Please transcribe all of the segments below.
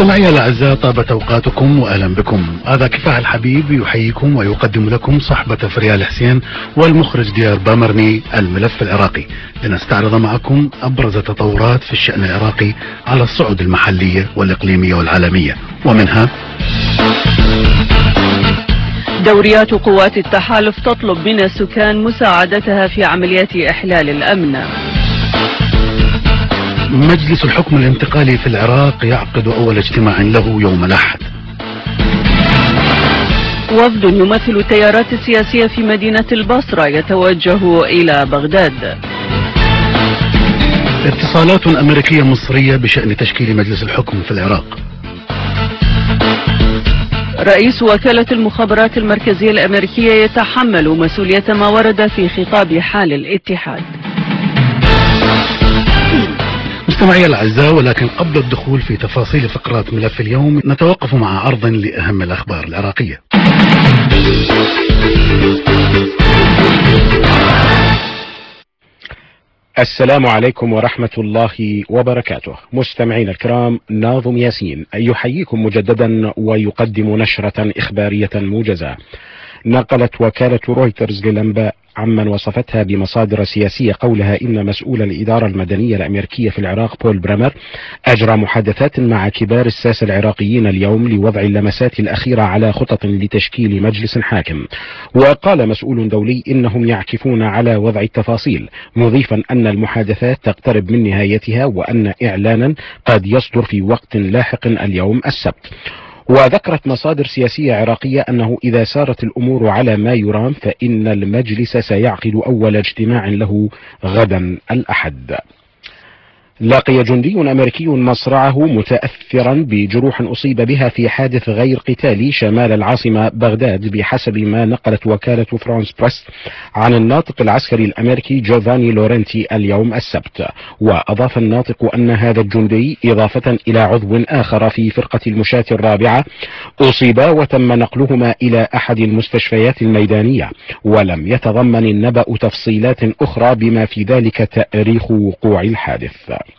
مستمعي الأعزاء، طابت أوقاتكم وأهلا بكم. هذا كفاح الحبيب يحييكم ويقدم لكم صحبة فريال حسين والمخرج ديار بامرني الملف العراقي، لنستعرض معكم أبرز التطورات في الشأن العراقي على الصعد المحلية والإقليمية والعالمية، ومنها: دوريات قوات التحالف تطلب من السكان مساعدتها في عمليات إحلال الأمن. مجلس الحكم الانتقالي في العراق يعقد أول اجتماع له يوم الأحد. وفد يمثل التيارات السياسية في مدينة البصرة يتوجه إلى بغداد. اتصالات أمريكية مصرية بشأن تشكيل مجلس الحكم في العراق. رئيس وكالة المخابرات المركزية الأمريكية يتحمل مسؤولية ما ورد في خطاب حال الاتحاد. مستمعي الأعزاء، ولكن قبل الدخول في تفاصيل فقرات ملف اليوم نتوقف مع عرض لأهم الأخبار العراقية. السلام عليكم ورحمة الله وبركاته. مستمعين الكرام، ناظم ياسين يحييكم مجددا ويقدم نشرة إخبارية موجزة. نقلت وكالة رويترز للأنباء عمن وصفتها بمصادر سياسية قولها إن مسؤول الإدارة المدنية الأمريكية في العراق بول برامر أجرى محادثات مع كبار الساسة العراقيين اليوم لوضع اللمسات الأخيرة على خطط لتشكيل مجلس حاكم. وقال مسؤول دولي إنهم يعكفون على وضع التفاصيل، مضيفا أن المحادثات تقترب من نهايتها وأن إعلانا قد يصدر في وقت لاحق اليوم السبت. وذكرت مصادر سياسية عراقية أنه إذا سارت الأمور على ما يرام فإن المجلس سيعقد أول اجتماع له غدا الأحد. لقي جندي أمريكي مصرعه متأثرا بجروح أصيب بها في حادث غير قتالي شمال العاصمة بغداد، بحسب ما نقلت وكالة فرانس بريس عن الناطق العسكري الأمريكي جوفاني لورنتي اليوم السبت. وأضاف الناطق أن هذا الجندي إضافة إلى عضو آخر في فرقة المشاة الرابعة أصيبا وتم نقلهما إلى أحد المستشفيات الميدانية، ولم يتضمن النبأ تفصيلات أخرى بما في ذلك تاريخ وقوع الحادث.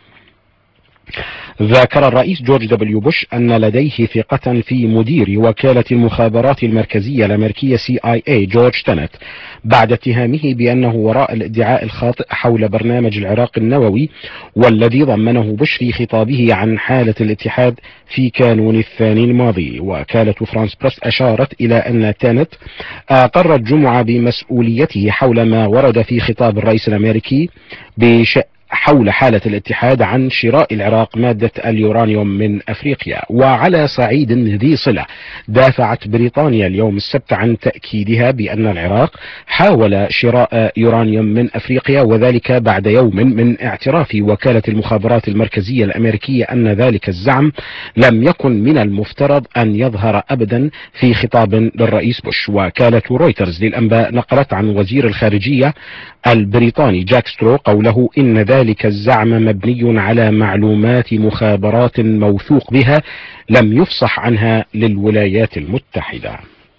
ذكر الرئيس جورج دبليو بوش أن لديه ثقة في مدير وكالة المخابرات المركزية الأمريكية CIA جورج تنت بعد اتهامه بأنه وراء الادعاء الخاطئ حول برنامج العراق النووي، والذي ضمنه بوش في خطابه عن حالة الاتحاد في كانون الثاني الماضي. وكالة فرانس بريس أشارت إلى أن تنت أقر الجمعة بمسؤوليته حول ما ورد في خطاب الرئيس الأمريكي حول حالة الاتحاد عن شراء العراق مادة اليورانيوم من أفريقيا. وعلى صعيد ذي صلة، دافعت بريطانيا اليوم السبت عن تأكيدها بأن العراق حاول شراء يورانيوم من أفريقيا، وذلك بعد يوم من اعتراف وكالة المخابرات المركزية الأمريكية أن ذلك الزعم لم يكن من المفترض أن يظهر أبدا في خطاب للرئيس بوش. وكالة رويترز للأنباء نقلت عن وزير الخارجية البريطاني جاك سترو قوله إن ذلك الزعم مبني على معلومات مخابرات موثوق بها لم يفصح عنها للولايات المتحدة.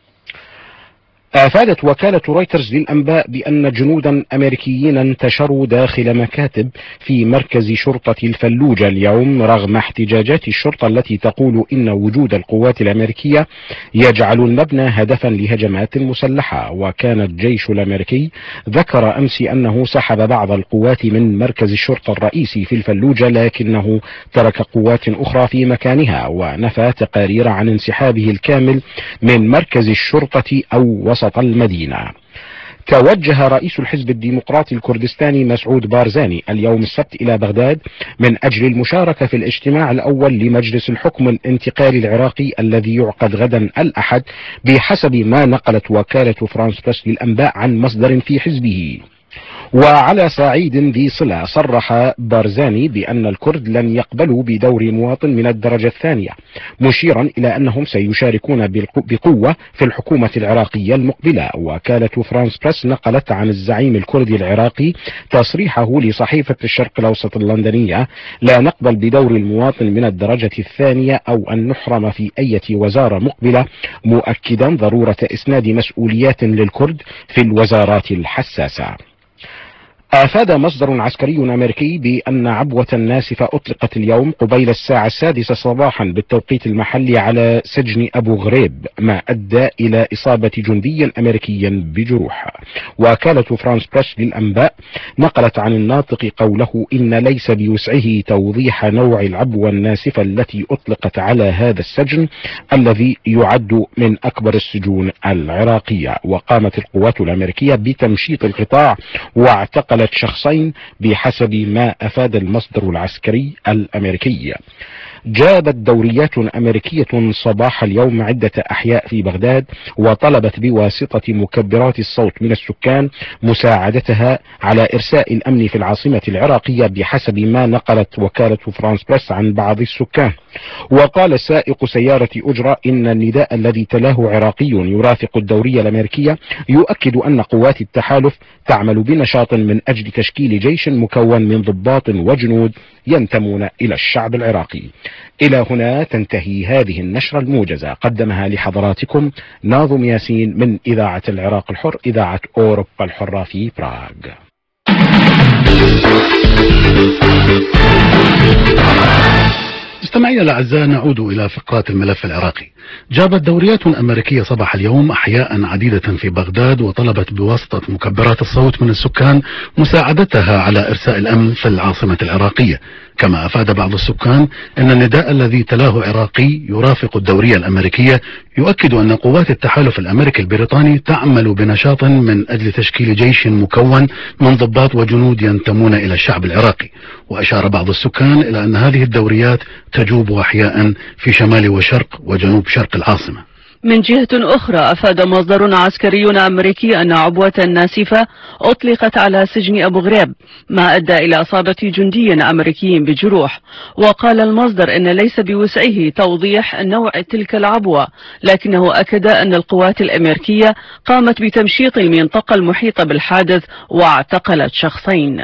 أفادت وكالة رويترز للأنباء بأن جنودا أمريكيين انتشروا داخل مكاتب في مركز شرطة الفلوجة اليوم رغم احتجاجات الشرطة التي تقول إن وجود القوات الأمريكية يجعل المبنى هدفا لهجمات مسلحة. وكان الجيش الأمريكي ذكر أمس أنه سحب بعض القوات من مركز الشرطة الرئيسي في الفلوجة، لكنه ترك قوات أخرى في مكانها، ونفى تقارير عن انسحابه الكامل من مركز الشرطة أو وسط المدينة. توجه رئيس الحزب الديمقراطي الكردستاني مسعود بارزاني اليوم السبت إلى بغداد من أجل المشاركة في الاجتماع الأول لمجلس الحكم الانتقالي العراقي الذي يعقد غدا الأحد، بحسب ما نقلت وكالة فرانس بريس للأنباء عن مصدر في حزبه. وعلى صعيد ذي صلة، صرح بارزاني بأن الكرد لن يقبلوا بدور مواطن من الدرجة الثانية، مشيرا إلى أنهم سيشاركون بقوة في الحكومة العراقية المقبلة. وكالة فرانس بريس نقلت عن الزعيم الكردي العراقي تصريحه لصحيفة الشرق الأوسط اللندنية: لا نقبل بدور المواطن من الدرجة الثانية أو أن نحرم في أي وزارة مقبلة، مؤكدا ضرورة إسناد مسؤوليات للكرد في الوزارات الحساسة. أفاد مصدر عسكري أمريكي بأن عبوة ناسفة أطلقت اليوم قبيل الساعة 6 صباحا بالتوقيت المحلي على سجن أبو غريب، ما أدى إلى إصابة جندي أمريكي بجروح. وكالة فرانس بريس للأنباء نقلت عن الناطق قوله إن ليس بوسعه توضيح نوع العبوة الناسفة التي أطلقت على هذا السجن الذي يعد من أكبر السجون العراقية. وقامت القوات الأمريكية بتمشيط القطاع واعتقلت شخصين بحسب ما أفاد المصدر العسكري الأمريكي. جابت دوريات أمريكية صباح اليوم عدة أحياء في بغداد وطلبت بواسطة مكبرات الصوت من السكان مساعدتها على إرساء الأمن في العاصمة العراقية بحسب ما نقلت وكالة فرانس بريس عن بعض السكان. وقال سائق سيارة أجرة إن النداء الذي تلاه عراقي يرافق الدورية الأمريكية يؤكد أن قوات التحالف تعمل بنشاط من أجل تشكيل جيش مكون من ضباط وجنود ينتمون إلى الشعب العراقي. إلى هنا تنتهي هذه النشرة الموجزة، قدمها لحضراتكم ناظم ياسين من إذاعة العراق الحر، إذاعة أوروبا الحرة في براغ. مستمعينا الأعزاء، نعود إلى فقرات الملف العراقي. جابت دوريات أمريكية صباح اليوم أحياء عديدة في بغداد وطلبت بواسطة مكبرات الصوت من السكان مساعدتها على إرساء الأمن في العاصمة العراقية. كما أفاد بعض السكان أن النداء الذي تلاه عراقي يرافق الدورية الأمريكية يؤكد أن قوات التحالف الأمريكي البريطاني تعمل بنشاط من أجل تشكيل جيش مكون من ضباط وجنود ينتمون إلى الشعب العراقي. وأشار بعض السكان إلى أن هذه الدوريات تجوب أحياء في شمال وشرق وجنوب شرق العاصمة. من جهة أخرى، أفاد مصدر عسكري أمريكي أن عبوة ناسفة أطلقت على سجن أبو غريب، ما أدى إلى إصابة جندي أمريكي بجروح. وقال المصدر أن ليس بوسعه توضيح نوع تلك العبوة، لكنه أكد أن القوات الأمريكية قامت بتمشيط المنطقة المحيطة بالحادث واعتقلت شخصين.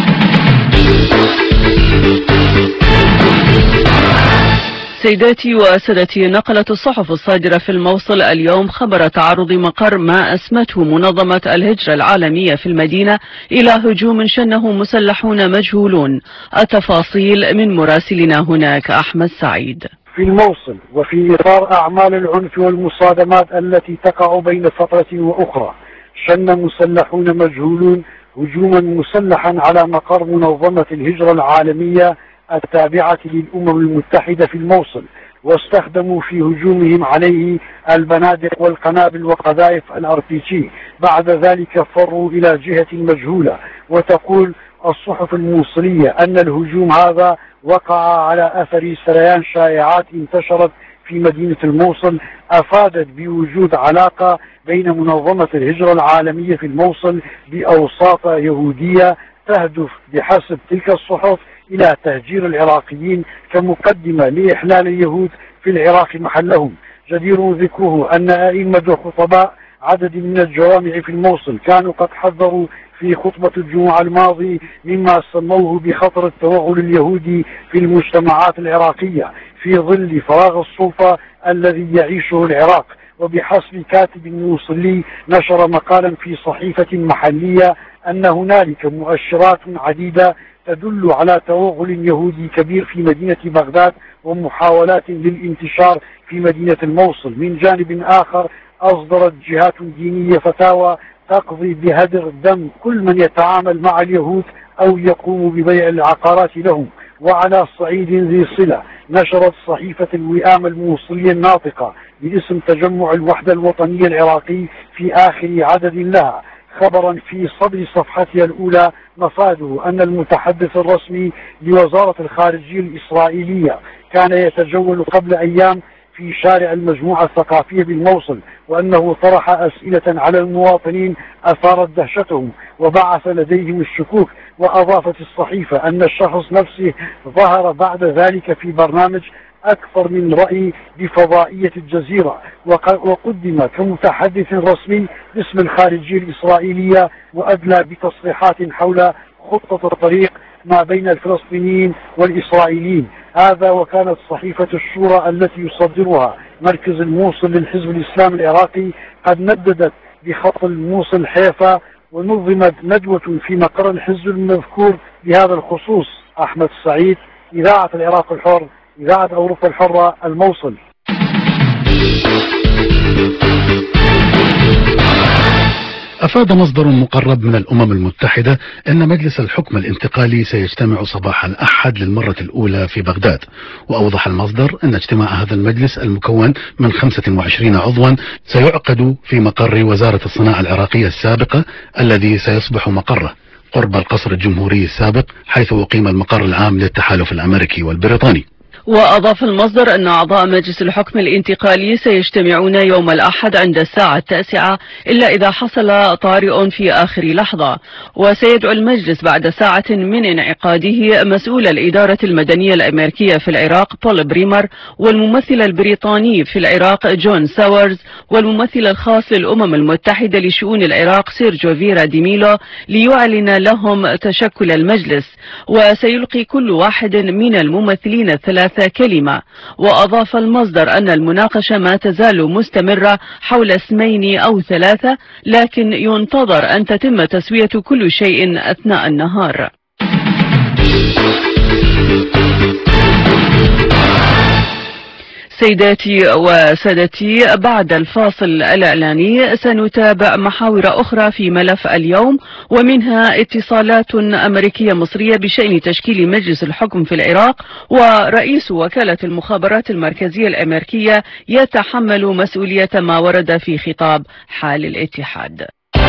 سيداتي وسادتي، نقلت الصحف الصادرة في الموصل اليوم خبر تعرض مقر ما أسمته منظمة الهجرة العالمية في المدينة إلى هجوم شنه مسلحون مجهولون. التفاصيل من مراسلنا هناك أحمد سعيد. في الموصل وفي إطار أعمال العنف والمصادمات التي تقع بين فترة وأخرى، شن مسلحون مجهولون هجوما مسلحا على مقر منظمة الهجرة العالمية التابعة للأمم المتحدة في الموصل، واستخدموا في هجومهم عليه البنادق والقنابل وقذائف الRPG. بعد ذلك فروا إلى جهة مجهولة. وتقول الصحف الموصلية أن الهجوم هذا وقع على أثر سريان شائعات انتشرت في مدينة الموصل أفادت بوجود علاقة بين منظمة الهجرة العالمية في الموصل بأوساط يهودية تهدف بحسب تلك الصحف إلى تهجير العراقيين كمقدمة لإحلال اليهود في العراق محلهم. جدير ذكره أن أئمة وخطباء عدد من الجوامع في الموصل كانوا قد حذروا في خطبة الجمعة الماضي مما سموه بخطر التوغل اليهودي في المجتمعات العراقية في ظل فراغ السلطة الذي يعيشه العراق. وبحسب كاتب موصلي نشر مقالا في صحيفة محلية أن هنالك مؤشرات عديدة تدل على توغل يهودي كبير في مدينة بغداد ومحاولات للانتشار في مدينة الموصل. من جانب آخر، أصدرت جهات دينية فتاوى تقضي بهدر دم كل من يتعامل مع اليهود أو يقوم ببيع العقارات لهم. وعلى صعيد ذي صلة، نشرت صحيفة الوئام الموصلية الناطقة باسم تجمع الوحدة الوطنية العراقي في آخر عدد لها خبرا في صدر صفحتها الأولى مفاده أن المتحدث الرسمي لوزارة الخارجية الإسرائيلية كان يتجول قبل أيام في شارع المجموعة الثقافية بالموصل، وأنه طرح أسئلة على المواطنين أثارت دهشتهم وبعث لديهم الشكوك. وأضافت الصحيفة أن الشخص نفسه ظهر بعد ذلك في برنامج أكثر من رأي بفضائية الجزيرة، وقدم كمتحدث رسمي باسم الخارجية الإسرائيلية، وأدلى بتصريحات حول خطة الطريق ما بين الفلسطينيين والإسرائيليين. هذا وكانت صحيفة الشورى التي يصدرها مركز الموصل للحزب الإسلامي العراقي قد نددت بخط الموصل حيفا ونظمت ندوة في مقر الحزب المذكور بهذا الخصوص. أحمد السعيد، إذاعة العراق الحر، إذاعة أوروبا الحرة، الموصل. أفاد مصدر مقرب من الأمم المتحدة أن مجلس الحكم الانتقالي سيجتمع صباح الأحد للمرة الأولى في بغداد. وأوضح المصدر أن اجتماع هذا المجلس المكون من 25 عضوا سيعقد في مقر وزارة الصناعة العراقية السابقة الذي سيصبح مقره قرب القصر الجمهوري السابق، حيث أقيم المقر العام للتحالف الأمريكي والبريطاني. وأضاف المصدر أن أعضاء مجلس الحكم الانتقالي سيجتمعون يوم الأحد عند الساعة 9 إلا إذا حصل طارئ في آخر لحظة. وسيدعو المجلس بعد ساعة من انعقاده مسؤول الإدارة المدنية الأمريكية في العراق بول بريمر، والممثل البريطاني في العراق جون ساورز، والممثل الخاص للأمم المتحدة لشؤون العراق سيرجيو فيرا ديميلو، ليعلن لهم تشكل المجلس. وسيلقي كل واحد من الممثلين الثلاثة كلمة. وأضاف المصدر أن المناقشة ما تزال مستمرة حول اسمين أو ثلاثة، لكن ينتظر أن تتم تسوية كل شيء أثناء النهار. سيداتي وسادتي، بعد الفاصل الإعلاني سنتابع محاور أخرى في ملف اليوم، ومنها اتصالات أمريكية مصرية بشأن تشكيل مجلس الحكم في العراق، ورئيس وكالة المخابرات المركزية الأمريكية يتحمل مسؤولية ما ورد في خطاب حال الاتحاد.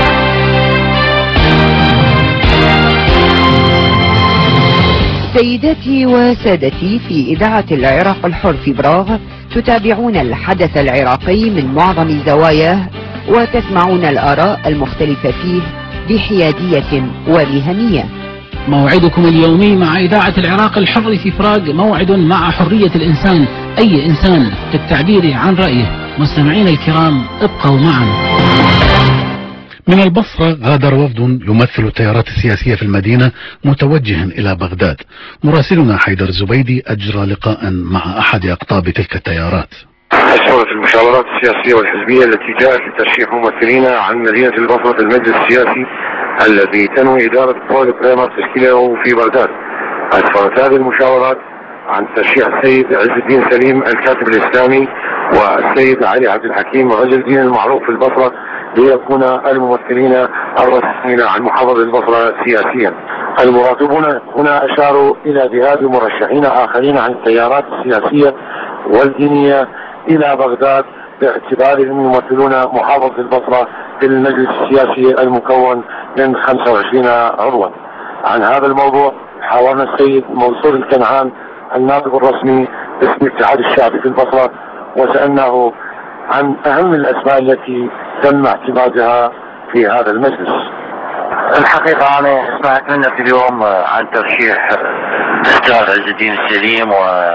سيداتي وسادتي، في إذاعة العراق الحر في براغ تتابعون الحدث العراقي من معظم زواياه، وتسمعون الآراء المختلفة فيه بحيادية ومهنية. موعدكم اليومي مع إذاعة العراق الحر في براغ موعد مع حرية الإنسان، أي إنسان في التعبير عن رأيه. مستمعين الكرام، ابقوا معنا. من البصرة غادر وفد يمثل التيارات السياسية في المدينة متوجها إلى بغداد. مراسلنا حيدر الزبيدي أجرى لقاء مع أحد أقطاب تلك التيارات. أسفرت المشاورات السياسية والحزبية التي جاءت لترشيح ممثلين عن مدينة البصرة في المجلس السياسي الذي تنوي إدارة بول بريمر تشكيله في بغداد. أسفرت هذه المشاورات عن ترشيح السيد عز الدين سليم الكاتب الإسلامي والسيد علي عبد الحكيم رجل الدين المعروف في البصرة ليكون الممثلين الرسميين عن محافظة البصرة سياسيا. المراقبون هنا أشاروا إلى ذهاب مرشحين آخرين عن التيارات السياسية والدينية إلى بغداد باعتبارهم يمثلون محافظة البصرة في المجلس السياسي المكون من 25 عضوا. عن هذا الموضوع حاورنا السيد منصور الكنعان الناطق الرسمي باسم الاتحاد الشعبي في البصرة، وسألناه عن أهم الأسماء التي تم اعتمادها في هذا المجلس. الحقيقة أنا سمعت منك اليوم عن ترشيح الأستاذ عز الدين السليم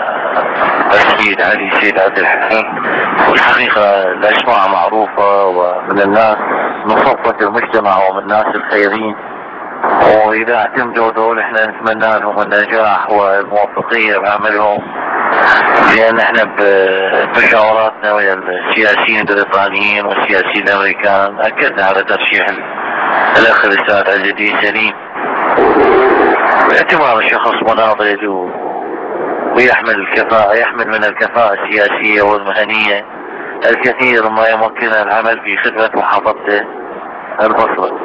والسيد علي سيد عبد الحكيم، والحقيقة الأسماء معروفة ومن الناس من صفوة المجتمع ومن الناس الخيرين، وإذا اعتمدوا دول احنا نتمنى لهم النجاح والموفقية بعملهم، لأن احنا بمشاوراتنا ويا السياسيين البريطانيين والسياسيين الأمريكان أكدنا على ترشيح الأخ الأستاذ عز الدين سليم باعتبار الشخص مناضل ويحمل الكفاءة، يحمل من الكفاءة السياسية والمهنية الكثير ما يمكننا العمل في خدمة محافظة البصرة.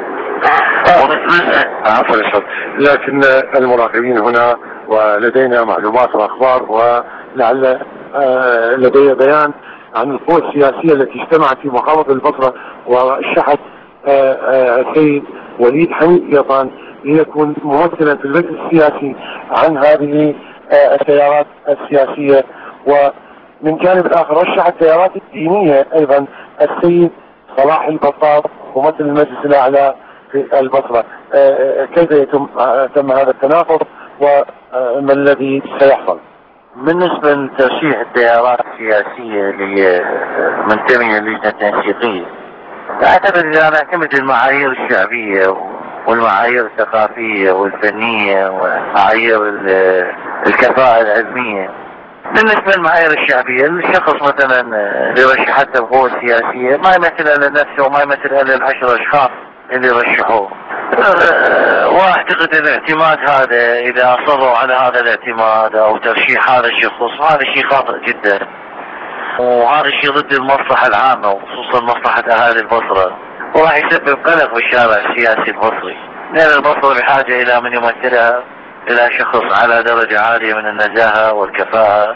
لكن المراقبين هنا ولدينا معلومات واخبار، ولعل لدي بيان عن القوى السياسية التي اجتمعت في محافظة البصرة ورشحت السيد وليد حميد يطان ليكون ممثلا في المجلس السياسي عن هذه التيارات السياسية. ومن جانب الآخر رشح التيارات الدينية أيضا السيد صلاح البطاط ممثل المجلس الأعلى في البصرة. كيف تم هذا التناقض وما الذي سيحصل؟ بالنسبة لترشيح التيارات السياسية اللي منتمية للجنة التنسيقية، أعتقد إذا نعتمد المعايير الشعبية والمعايير الثقافية والفنية ومعايير الكفاءة العلمية. بالنسبة للمعايير الشعبية، الشخص مثلا اللي رشحته القوى السياسية ما يمثل إلا نفسه وما يمثل إلا 10 أشخاص، اللي رشحوه. واعتقد الاعتماد هذا اذا اصروا على هذا الاعتماد او ترشيح هذا الشخص هذا شيء خاطئ جدا، وهذا الشيء ضد المصلحة العامة وخصوصا مصلحة اهالي البصرة، وراح يسبب قلق في الشارع السياسي البصري، لان البصرة بحاجة الى من يمثلها الى شخص على درجة عالية من النزاهة والكفاءة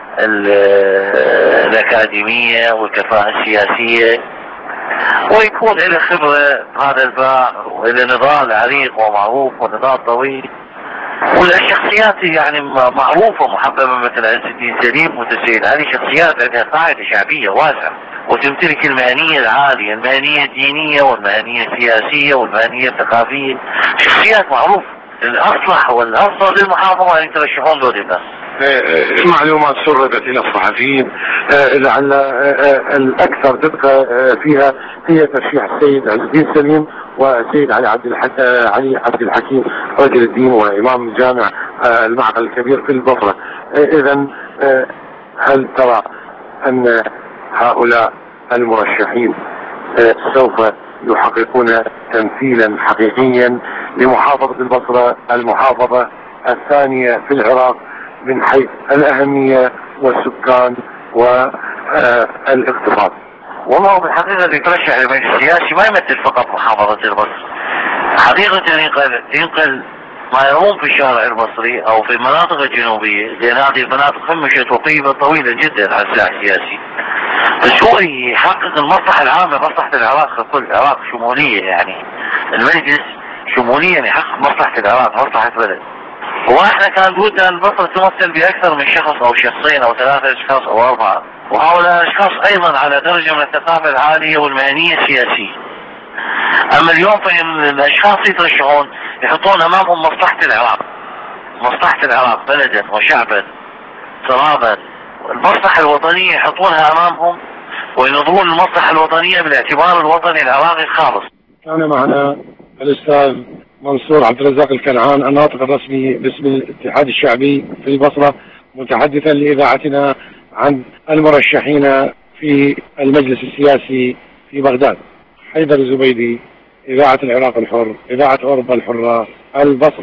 الاكاديمية والكفاءة السياسية، ويكون له خبرة هذا الباع وإلى نضال عريق ومعروف ونضال طويل، والشخصيات يعني معروفة محببة مثل عز الدين سليم وتسيد، هذه شخصيات عندها قاعدة شعبية واسعة وتمتلك المهنية العالية، المهنية الدينية والمهنية السياسية والمهنية الثقافية، شخصيات معروفة. الأصلح والأفضل للمحافظة أن يترشحون دول الناس. معلومات سردت إلى الصحفيين لعل الأكثر دقة فيها هي ترشيح السيد عز الدين سليم والسيد علي عبد الحكيم رجل الدين وإمام الجامع المعقل الكبير في البصرة. إذن هل ترى أن هؤلاء المرشحين سوف يحققون تمثيلا حقيقيا لمحافظة البصرة، المحافظة الثانية في العراق من حيث الأهمية والسكان والاقتصاد؟ والله بالحقيقة اللي يترشح للمجلس السياسي ما يمثل فقط محافظة البصرة، حقيقة ينقل ما يروم في الشارع البصري أو في المناطق الجنوبية، لأن هذه المناطق همشت وقيمة طويلة جدا على الساحة السياسي، بس هو يحقق المصلحة العامة، مصلحة العراق كل العراق شمولية، يعني المجلس شموليا يحقق مصلحة العراق، مصلحة بلد. واحنا كان بودنا البصرة تمثل بأكثر من شخص أو شخصين أو 3 أشخاص أو 4، وهؤلاء الأشخاص أيضا على درجة من الثقافة العالية والمهنية السياسية. أما اليوم فإن الأشخاص يترشحون يحطون أمامهم مصلحة العراق بلدا وشعبا ترابا، المصلحة الوطنية يحطونها أمامهم وينظرون المصلحة الوطنية بالاعتبار الوطني العراقي الخالص. كان معنا الأستاذ منصور عبد الرزاق الكنعان الناطق الرسمي باسم الاتحاد الشعبي في البصرة، متحدثا لإذاعتنا عن المرشحين في المجلس السياسي في بغداد. حيدر الزبيدي، إذاعة العراق الحر، إذاعة أوروبا الحرة، البصرة.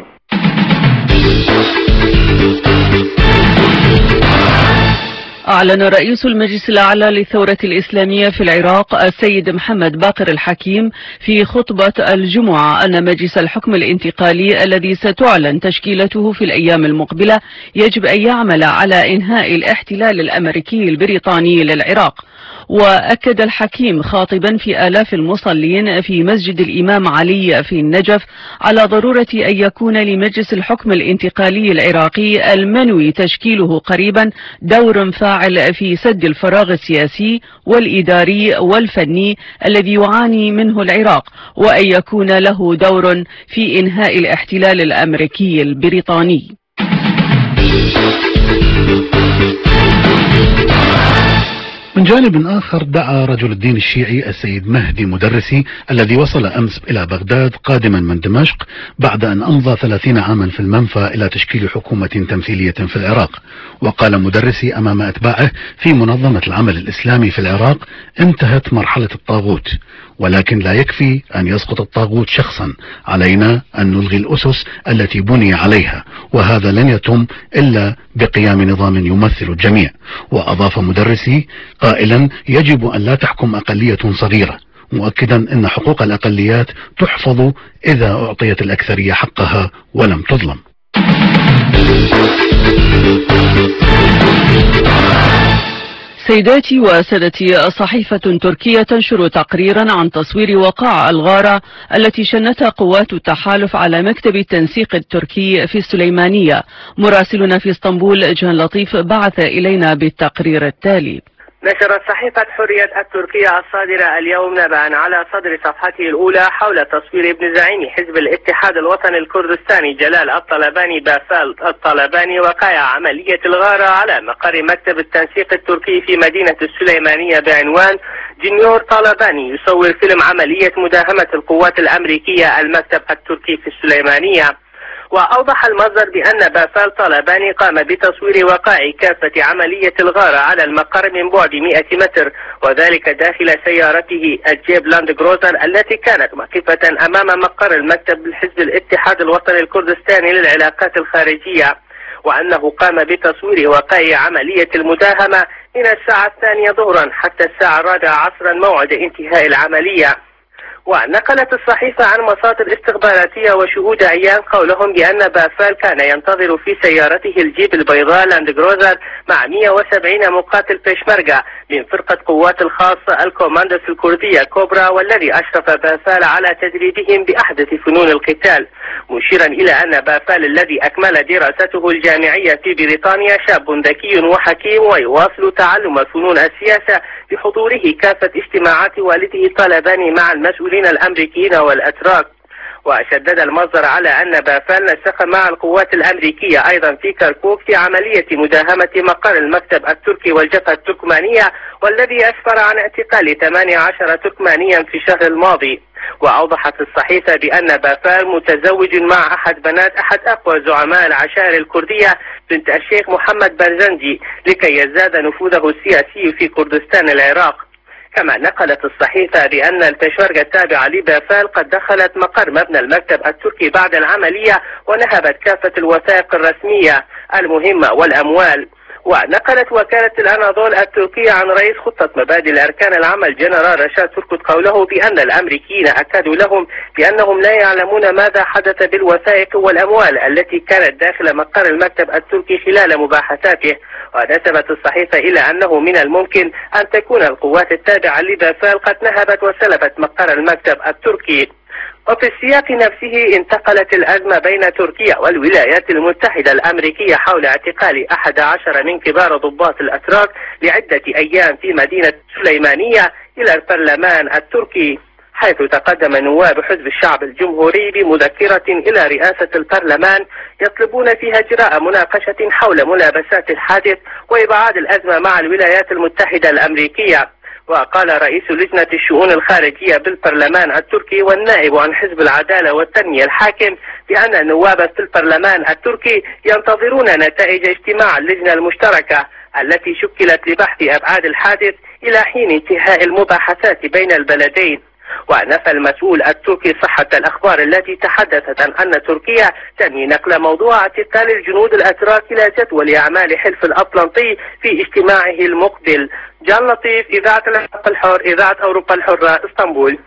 أعلن رئيس المجلس الأعلى للثورة الإسلامية في العراق السيد محمد باقر الحكيم في خطبة الجمعة أن مجلس الحكم الانتقالي الذي ستعلن تشكيلته في الأيام المقبلة يجب أن يعمل على إنهاء الاحتلال الأمريكي البريطاني للعراق. وأكد الحكيم خاطبا في آلاف المصلين في مسجد الإمام علي في النجف على ضرورة أن يكون لمجلس الحكم الانتقالي العراقي المنوي تشكيله قريبا دور فاعل في سد الفراغ السياسي والإداري والفني الذي يعاني منه العراق، وأن يكون له دور في إنهاء الاحتلال الأمريكي البريطاني. من جانب آخر دعا رجل الدين الشيعي السيد مهدي مدرسي الذي وصل أمس إلى بغداد قادما من دمشق بعد أن أمضى 30 عاما في المنفى إلى تشكيل حكومة تمثيلية في العراق. وقال مدرسي أمام أتباعه في منظمة العمل الإسلامي في العراق: انتهت مرحلة الطاغوت، ولكن لا يكفي أن يسقط الطاغوت شخصا، علينا أن نلغي الأسس التي بني عليها، وهذا لن يتم إلا بقيام نظام يمثل الجميع. وأضاف مدرسي قائلا: يجب أن لا تحكم أقلية صغيرة، مؤكدا أن حقوق الأقليات تحفظ إذا أعطيت الأكثرية حقها ولم تظلم. سيداتي وسادتي، صحيفة تركية تنشر تقريرا عن تصوير وقائع الغارة التي شنتها قوات التحالف على مكتب التنسيق التركي في السليمانية. مراسلنا في اسطنبول جان لطيف بعث إلينا بالتقرير التالي. نشرت صحيفة حرية التركية الصادرة اليوم نبأ على صدر صفحته الأولى حول تصوير ابن زعيم حزب الاتحاد الوطني الكردستاني جلال الطلباني باسل الطلباني وقائع عملية الغارة على مقر مكتب التنسيق التركي في مدينة السليمانية بعنوان جنيور طلباني يصور فيلم عملية مداهمة القوات الأمريكية المكتب التركي في السليمانية. وأوضح المصدر بأن بافال طلباني قام بتصوير وقائع كافة عملية الغارة على المقر من بعد 100 متر، وذلك داخل سيارته الجيب لاند كروزر التي كانت واقفة أمام مقر المكتب لحزب الاتحاد الوطني الكردستاني للعلاقات الخارجية، وأنه قام بتصوير وقائع عملية المداهمة من الساعة 2 ظهرا حتى الساعة 4 عصرا موعد انتهاء العملية. ونقلت الصحيفة عن مصادر استخباراتية وشهود عيان قولهم بأن بافال كان ينتظر في سيارته الجيب البيضاء لاند كروزر مع 170 مقاتل بيشمركة من فرقة قوات الخاصة الكوماندوس الكردية كوبرا، والذي أشرف بافال على تدريبهم بأحدث فنون القتال، مشيرا إلى أن بافال الذي أكمل دراسته الجامعية في بريطانيا شاب ذكي وحكيم ويواصل تعلم فنون السياسة بحضوره كافة اجتماعات والده طلباني مع المسؤولين الأمريكيين والأتراك. وشدد المصدر على أن بافال نسق مع القوات الأمريكية أيضا في كركوك في عملية مداهمة مقر المكتب التركي والجبهة التركمانية، والذي أسفر عن اعتقال 18 تركمانيا في الشهر الماضي. وأوضحت الصحيفة بأن بافال متزوج مع أحد بنات أحد أقوى زعماء العشائر الكردية بنت الشيخ محمد برزنجي لكي يزداد نفوذه السياسي في كردستان العراق. كما نقلت الصحيفة بأن البيشمركة التابعة لبافال قد دخلت مقر مبنى المكتب التركي بعد العملية ونهبت كافة الوثائق الرسمية المهمة والأموال. ونقلت وكالة الأناضول التركية عن رئيس خطة مبادئ الأركان العام الجنرال رشاد تركوت قوله بأن الأمريكيين أكدوا لهم بأنهم لا يعلمون ماذا حدث بالوثائق والأموال التي كانت داخل مقر المكتب التركي خلال مباحثاته. ونسبت الصحيفة إلى أنه من الممكن أن تكون القوات التابعة لبافال قد نهبت وسلبت مقر المكتب التركي. وفي السياق نفسه انتقلت الأزمة بين تركيا والولايات المتحدة الأمريكية حول اعتقال 11 من كبار ضباط الأتراك لعدة أيام في مدينة سليمانية إلى البرلمان التركي، حيث تقدم نواب حزب الشعب الجمهوري بمذكرة إلى رئاسة البرلمان يطلبون فيها إجراء مناقشة حول ملابسات الحادث وإبعاد الأزمة مع الولايات المتحدة الأمريكية. وقال رئيس لجنة الشؤون الخارجية بالبرلمان التركي والنائب عن حزب العدالة والتنمية الحاكم بأن النواب في البرلمان التركي ينتظرون نتائج اجتماع اللجنة المشتركة التي شكلت لبحث أبعاد الحادث إلى حين انتهاء المباحثات بين البلدين. ونفى المسؤول التركي صحة الأخبار التي تحدثت عن أن تركيا تنوي نقل موضوع اعتقال الجنود الأتراك إلى جدول أعمال حلف الأطلنطي في اجتماعه المقبل. جان لطيف، إذاعة العراق الحر، إذاعة أوروبا الحرة، اسطنبول.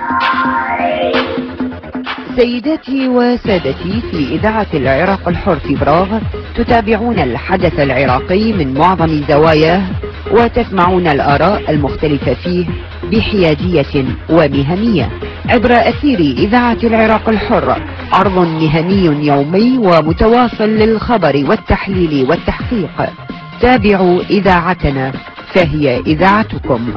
سيداتي وسادتي، في إذاعة العراق الحر في براغ تتابعون الحدث العراقي من معظم زواياه وتسمعون الآراء المختلفة فيه بحيادية ومهنية عبر أثير إذاعة العراق الحر، عرض مهني يومي ومتواصل للخبر والتحليل والتحقيق. تابعوا إذاعتنا فهي إذاعتكم.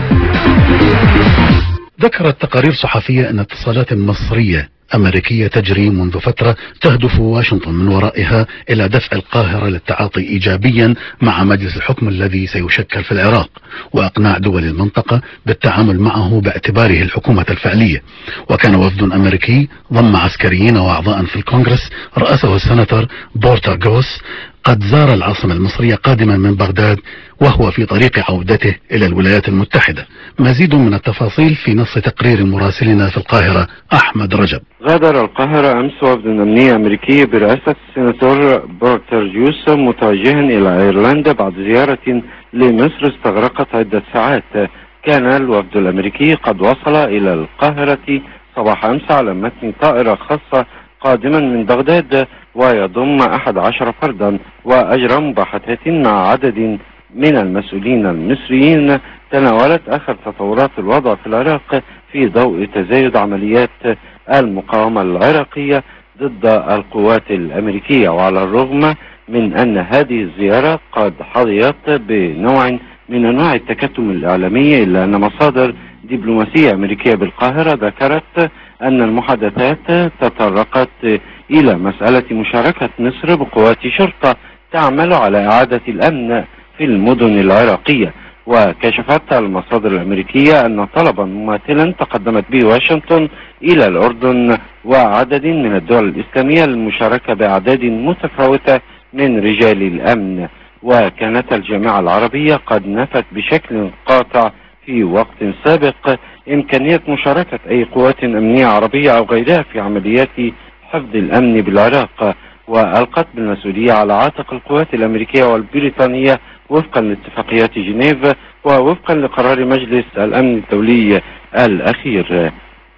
ذكرت تقارير صحفية أن اتصالات مصرية أمريكية تجري منذ فترة تهدف واشنطن من ورائها إلى دفع القاهرة للتعاطي إيجابيا مع مجلس الحكم الذي سيشكل في العراق، وإقناع دول المنطقة بالتعامل معه باعتباره الحكومة الفعلية. وكان وفد أمريكي ضم عسكريين وأعضاء في الكونغرس رأسه السناتور بورتا غوس قد زار العاصمة المصرية قادما من بغداد وهو في طريق عودته إلى الولايات المتحدة. مزيد من التفاصيل في نص تقرير مراسلنا في القاهرة أحمد رجب. غادر القاهرة أمس وفد أمني أمريكي برئاسة السناتور بورترجيوس متوجها إلى أيرلندا بعد زيارة لمصر استغرقت عدة ساعات. كان الوفد الأمريكي قد وصل إلى القاهرة صباح أمس على متن طائرة خاصة قادما من بغداد ويضم 11 فردا، وأجرى مباحثات مع عدد من المسؤولين المصريين تناولت آخر تطورات الوضع في العراق في ضوء تزايد عمليات المقاومة العراقية ضد القوات الأمريكية. وعلى الرغم من أن هذه الزيارة قد حظيت بنوع من أنواع التكتم الإعلامي، إلا أن مصادر دبلوماسية أمريكية بالقاهرة ذكرت أن المحادثات تطرقت إلى مسألة مشاركة مصر بقوات شرطة تعمل على إعادة الأمن في المدن العراقية. وكشفت المصادر الأمريكية أن طلبا مماثلا تقدمت به واشنطن إلى الأردن وعدد من الدول الإسلامية للمشاركة بأعداد متفاوتة من رجال الأمن. وكانت الجامعة العربية قد نفت بشكل قاطع في وقت سابق إمكانية مشاركة أي قوات أمنية عربية أو غيرها في عمليات حفظ الأمن بالعراق، وألقت بالمسؤولية على عاتق القوات الأمريكية والبريطانية وفقا لاتفاقيات جنيف ووفقا لقرار مجلس الأمن الدولي الأخير.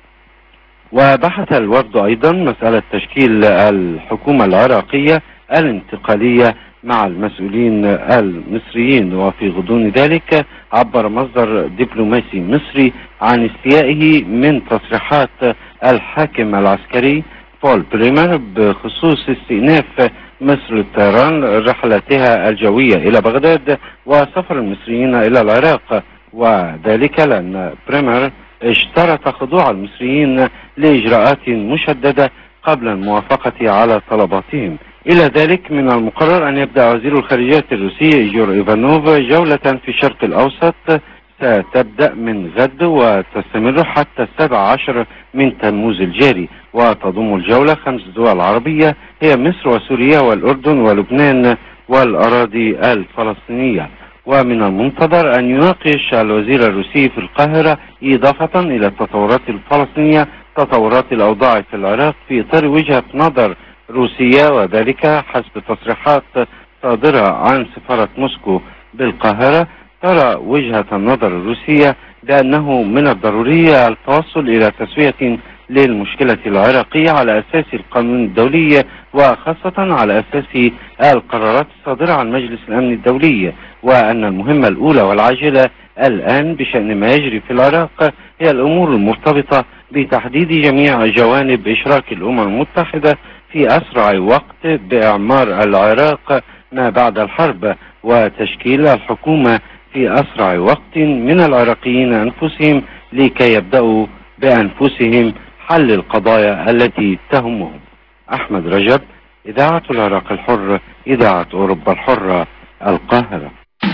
وبحث الوفد أيضا مسألة تشكيل الحكومة العراقية الانتقالية مع المسؤولين المصريين، وفي غضون ذلك عبر مصدر دبلوماسي مصري عن استيائه من تصريحات الحاكم العسكري بول بريمر بخصوص استئناف مصر للطيران رحلتها الجوية إلى بغداد وسفر المصريين إلى العراق، وذلك لأن بريمر اشترط خضوع المصريين لإجراءات مشددة قبل الموافقة على طلباتهم. إلى ذلك من المقرر أن يبدأ وزير الخارجية الروسي إيجور إيفانوف جولة في الشرق الأوسط ستبدأ من غد وتستمر حتى 17 من تموز الجاري، وتضم الجولة 5 دول عربية هي مصر وسوريا والأردن ولبنان والأراضي الفلسطينية. ومن المنتظر أن يناقش الوزير الروسي في القاهرة إضافة إلى التطورات الفلسطينية تطورات الأوضاع في العراق في إطار وجهة نظر روسية، وذلك حسب تصريحات صادرة عن سفارة موسكو بالقاهرة. ترى وجهة النظر الروسية بأنه من الضروري التوصل إلى تسوية للمشكلة العراقية على أساس القانون الدولي وخاصة على أساس القرارات الصادرة عن مجلس الأمن الدولي، وأن المهمة الأولى والعاجلة الآن بشأن ما يجري في العراق هي الأمور المرتبطة بتحديد جميع جوانب إشراك الأمم المتحدة في أسرع وقت بإعمار العراق ما بعد الحرب، وتشكيل الحكومة في أسرع وقت من العراقيين أنفسهم لكي يبدأوا بأنفسهم حل القضايا التي تهمهم. أحمد رجب، إذاعة العراق الحر، إذاعة أوروبا الحرة، القاهرة.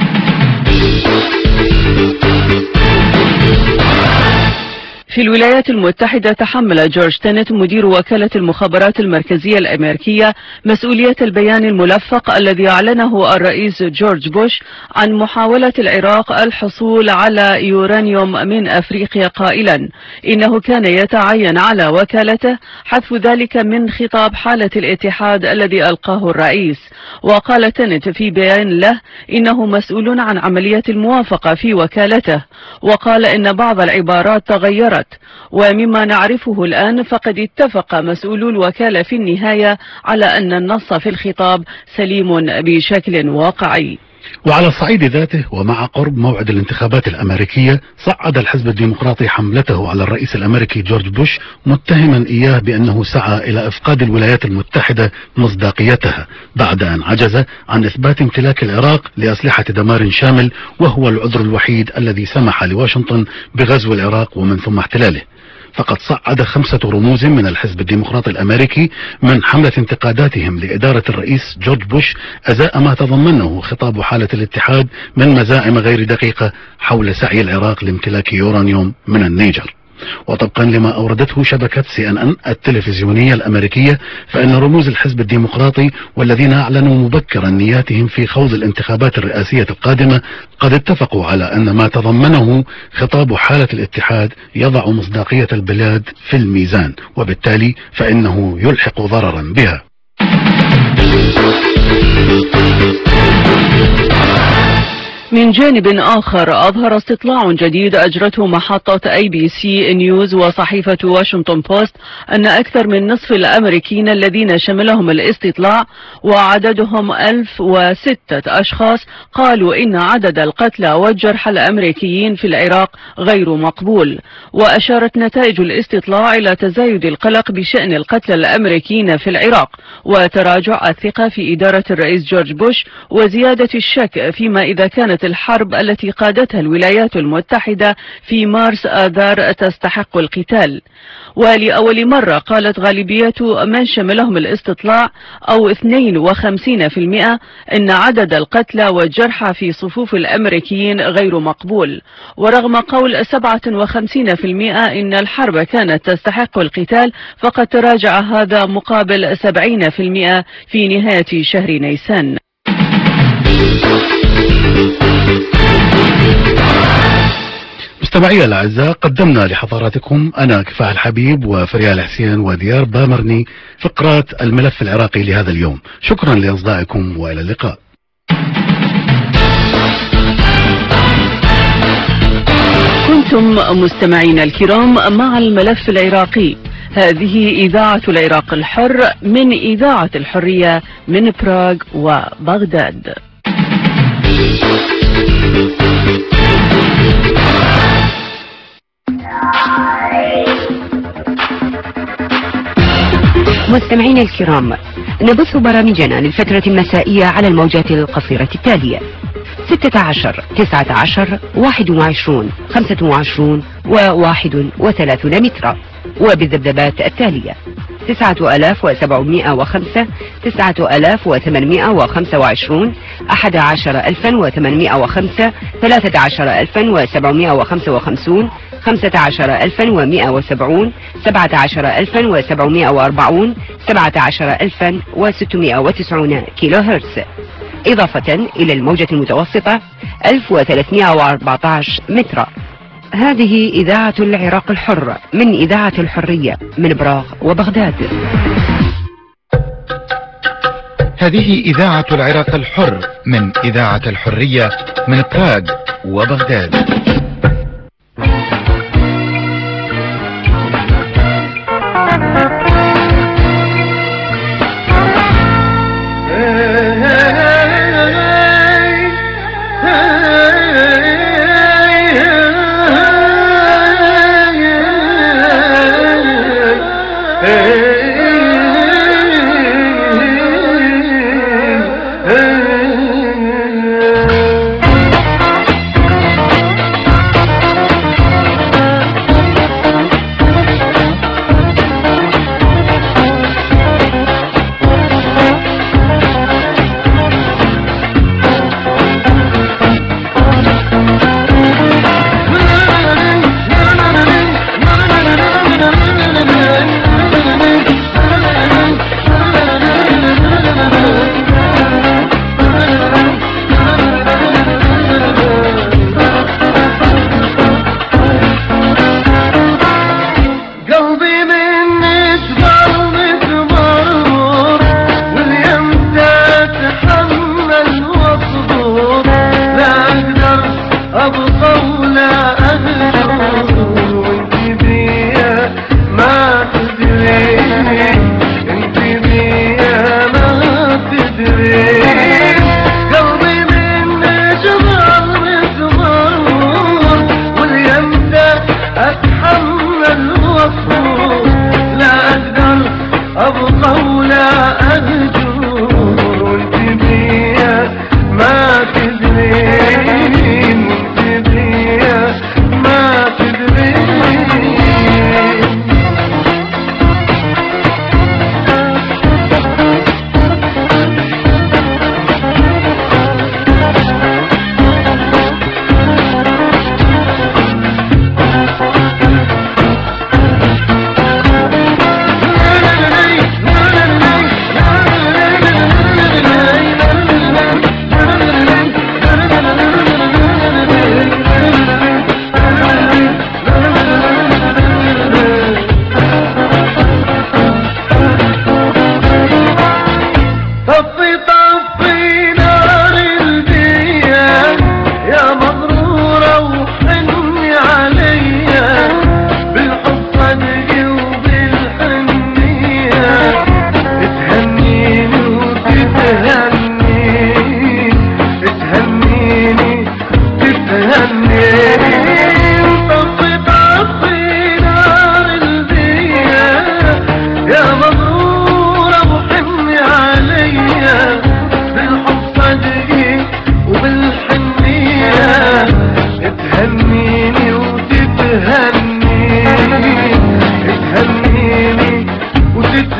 في الولايات المتحدة تحمل جورج تينت مدير وكالة المخابرات المركزية الأمريكية مسؤولية البيان الملفق الذي أعلنه الرئيس جورج بوش عن محاولة العراق الحصول على يورانيوم من أفريقيا، قائلا إنه كان يتعين على وكالته حذف ذلك من خطاب حالة الاتحاد الذي ألقاه الرئيس. وقال تينت في بيان له إنه مسؤول عن عملية الموافقة في وكالته، وقال إن بعض العبارات تغيرت، ومما نعرفه الآن فقد اتفق مسؤولو الوكالة في النهاية على أن النص في الخطاب سليم بشكل واقعي. وعلى الصعيد ذاته ومع قرب موعد الانتخابات الأمريكية، صعد الحزب الديمقراطي حملته على الرئيس الأمريكي جورج بوش متهما إياه بأنه سعى إلى إفقاد الولايات المتحدة مصداقيتها بعد أن عجز عن إثبات امتلاك العراق لأسلحة دمار شامل، وهو العذر الوحيد الذي سمح لواشنطن بغزو العراق ومن ثم احتلاله. فقد صعد 5 رموز من الحزب الديمقراطي الأمريكي من حملة انتقاداتهم لإدارة الرئيس جورج بوش أزاء ما تضمنه خطاب حالة الاتحاد من مزاعم غير دقيقة حول سعي العراق لامتلاك يورانيوم من النيجر. وطبقا لما أوردته شبكة CNN التلفزيونية الأمريكية، فإن رموز الحزب الديمقراطي والذين أعلنوا مبكرا نياتهم في خوض الانتخابات الرئاسية القادمة قد اتفقوا على أن ما تضمنه خطاب حالة الاتحاد يضع مصداقية البلاد في الميزان، وبالتالي فإنه يلحق ضررا بها. من جانب آخر، أظهر استطلاع جديد أجرته محطة ABC نيوز وصحيفة واشنطن بوست أن أكثر من نصف الأمريكيين الذين شملهم الاستطلاع وعددهم 1006 أشخاص قالوا إن عدد القتلى والجرحى الأمريكيين في العراق غير مقبول. وأشارت نتائج الاستطلاع إلى تزايد القلق بشأن القتلى الأمريكيين في العراق وتراجع الثقة في إدارة الرئيس جورج بوش وزيادة الشك فيما إذا كانت الحرب التي قادتها الولايات المتحدة في مارس آذار تستحق القتال. ولأول مرة قالت غالبية من شملهم الاستطلاع أو 52% إن عدد القتلى والجرحى في صفوف الأمريكيين غير مقبول، ورغم قول 57% إن الحرب كانت تستحق القتال، فقد تراجع هذا مقابل 70% في نهاية شهر نيسان. مستمعي الأعزاء، قدمنا لحضراتكم أنا كفاح الحبيب وفريال حسين وديار بامرني فقرات الملف العراقي لهذا اليوم. شكرا لإصغائكم وإلى اللقاء. كنتم مستمعينا الكرام مع الملف العراقي. هذه إذاعة العراق الحر من إذاعة الحرية من براغ وبغداد. مستمعينا الكرام، نبث برامجنا للفترة المسائية على الموجات القصيرة التالية: 16 19 21 25 و31 مترا، وبالذبذبات التالية: 9705 9825 11805 13755 15170 17740 17690 كيلو هرتز، إضافة إلى الموجة المتوسطة 1314 مترا. هذه إذاعة العراق الحر من إذاعة الحرية من براغ وبغداد. هذه إذاعة العراق الحر من إذاعة الحرية من براغ وبغداد.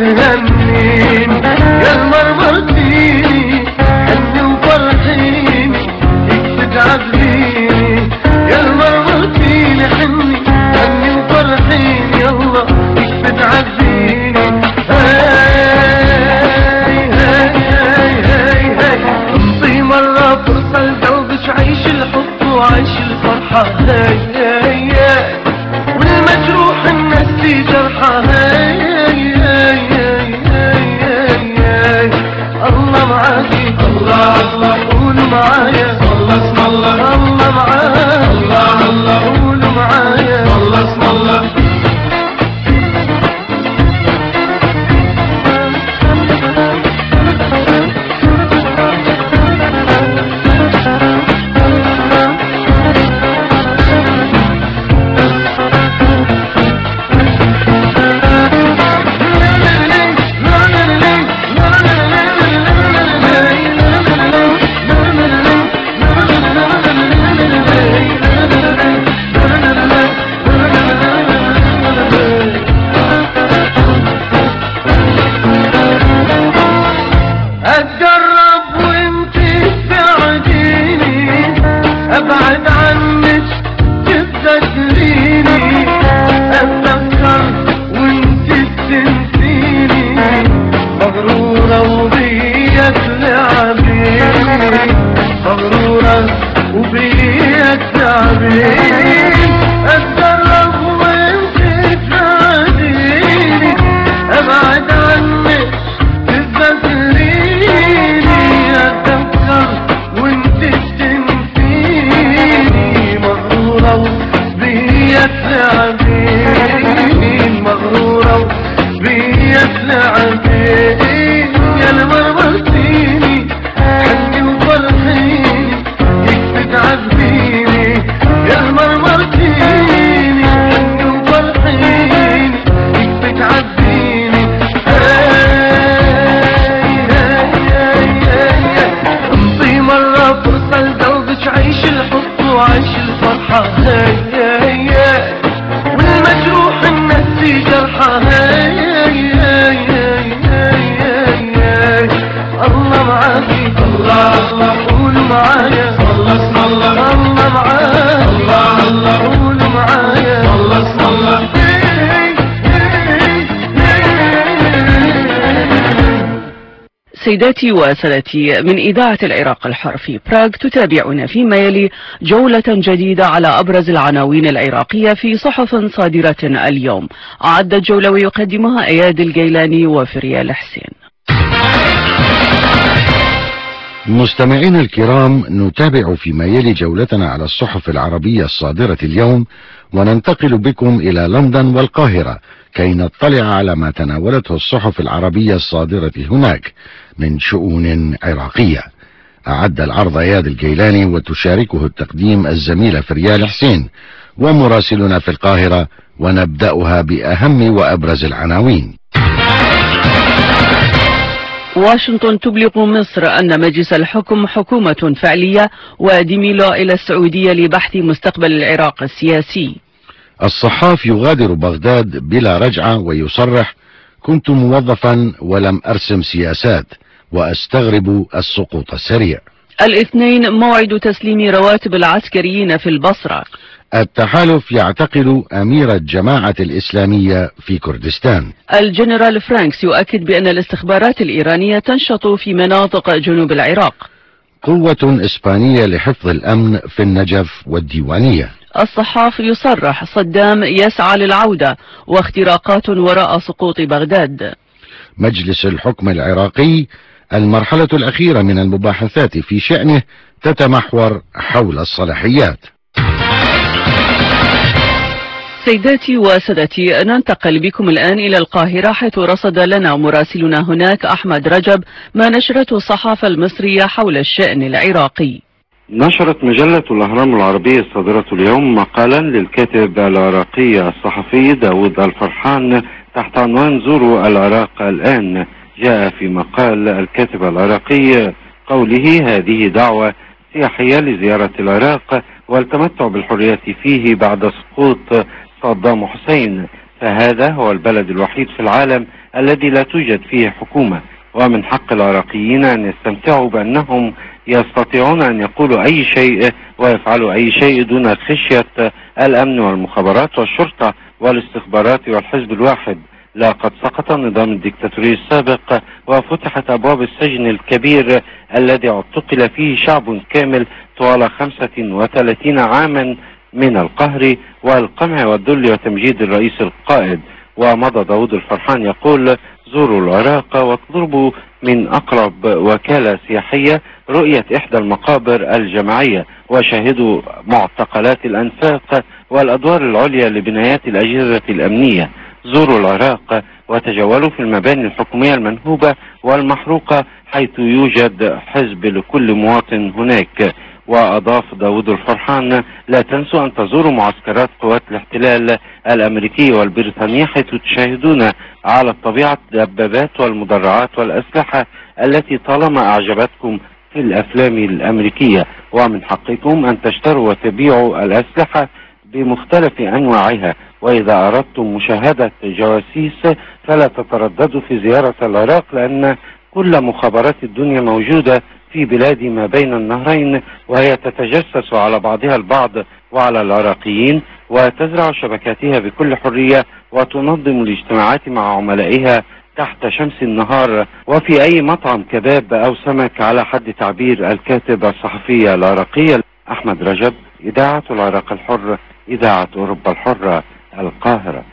تهنيني يا المرمرتيني حني وفرحيني يكفي تعذبيني يا المرمرتيني حني وفرحيني يلا يكفي تعذبيني انطي مرة فرصة لقلبك عيش الحب وعيش الفرحة والمجروح النسي جرحة الله معاكي الله قولوا معايا الله اسم الله معايا الله قولوا معايا الله اسم الله والمجروح النسي جرحة الله معاكي الله قولوا معايا الله اسم الله معايا الله قولوا معايا الله اسم الله. سيداتي وسادتي، من إذاعة العراق الحر في براغ تتابعون فيما يلي جولة جديدة على أبرز العناوين العراقية في صحف صادرة اليوم. أعد الجولة ويقدمها إياد الجيلاني وفريال حسين. مستمعين الكرام، نتابع فيما يلي جولتنا على الصحف العربية الصادرة اليوم، وننتقل بكم إلى لندن والقاهرة كي نطلع على ما تناولته الصحف العربية الصادرة هناك من شؤون عراقية. أعد العرض إياد الجيلاني وتشاركه التقديم الزميلة فريال حسين، ومراسلنا في القاهرة، ونبدأها بأهم وأبرز العناوين. واشنطن تبلغ مصر أن مجلس الحكم حكومة فعلية ودميلو إلى السعودية لبحث مستقبل العراق السياسي. الصحاف يغادر بغداد بلا رجعة ويصرح: كنت موظفا ولم أرسم سياسات وأستغرب السقوط السريع. الاثنين موعد تسليم رواتب العسكريين في البصرة. التحالف يعتقل أمير الجماعة الإسلامية في كردستان. الجنرال فرانكس يؤكد بأن الاستخبارات الإيرانية تنشط في مناطق جنوب العراق. قوة إسبانية لحفظ الأمن في النجف والديوانية. الصحاف يصرح: صدام يسعى للعودة واختراقات وراء سقوط بغداد. مجلس الحكم العراقي: المرحلة الأخيرة من المباحثات في شأنه تتمحور حول الصلاحيات. سيداتي وسادتي، ننتقل بكم الآن إلى القاهرة، حيث رصد لنا مراسلنا هناك أحمد رجب ما نشرته الصحافة المصرية حول الشأن العراقي. نشرت مجلة الأهرام العربية الصادرة اليوم مقالا للكاتب العراقي الصحفي داود الفرحان تحت عنوان زوروا العراق الآن. جاء في مقال الكاتب العراقي قوله: هذه دعوة سياحية لزيارة العراق والتمتع بالحرية فيه بعد سقوط صدام حسين، فهذا هو البلد الوحيد في العالم الذي لا توجد فيه حكومة، ومن حق العراقيين أن يستمتعوا بأنهم يستطيعون أن يقولوا أي شيء ويفعلوا أي شيء دون خشية الأمن والمخابرات والشرطة والاستخبارات والحزب الواحد. لقد سقط النظام الدكتاتوري السابق وفتحت أبواب السجن الكبير الذي اعتقل فيه شعب كامل طوال 35 عاما من القهر والقمع والذل وتمجيد الرئيس القائد. ومضى داود الفرحان يقول: زوروا العراق واطلبوا من أقرب وكالة سياحية رؤية إحدى المقابر الجماعية، وشاهدوا معتقلات الأنفاق والأدوار العليا لبنايات الأجهزة الأمنية. زوروا العراق وتجولوا في المباني الحكومية المنهوبة والمحروقة حيث يوجد حزب لكل مواطن هناك. وأضاف داود الفرحان: لا تنسوا أن تزوروا معسكرات قوات الاحتلال الأمريكية والبريطانية حيث تشاهدون على الطبيعة الدبابات والمدرعات والأسلحة التي طالما أعجبتكم في الأفلام الأمريكية، ومن حقكم أن تشتروا وتبيعوا الأسلحة بمختلف أنواعها. وإذا أردتم مشاهدة جواسيس فلا تترددوا في زيارة العراق، لأن كل مخابرات الدنيا موجودة في بلاد ما بين النهرين، وهي تتجسس على بعضها البعض وعلى العراقيين، وتزرع شبكاتها بكل حرية، وتنظم الاجتماعات مع عملائها تحت شمس النهار وفي أي مطعم كباب أو سمك، على حد تعبير الكاتب الصحفي العراقي أحمد رجب. إذاعة العراق الحر، إذاعة أوروبا الحرة، القاهرة.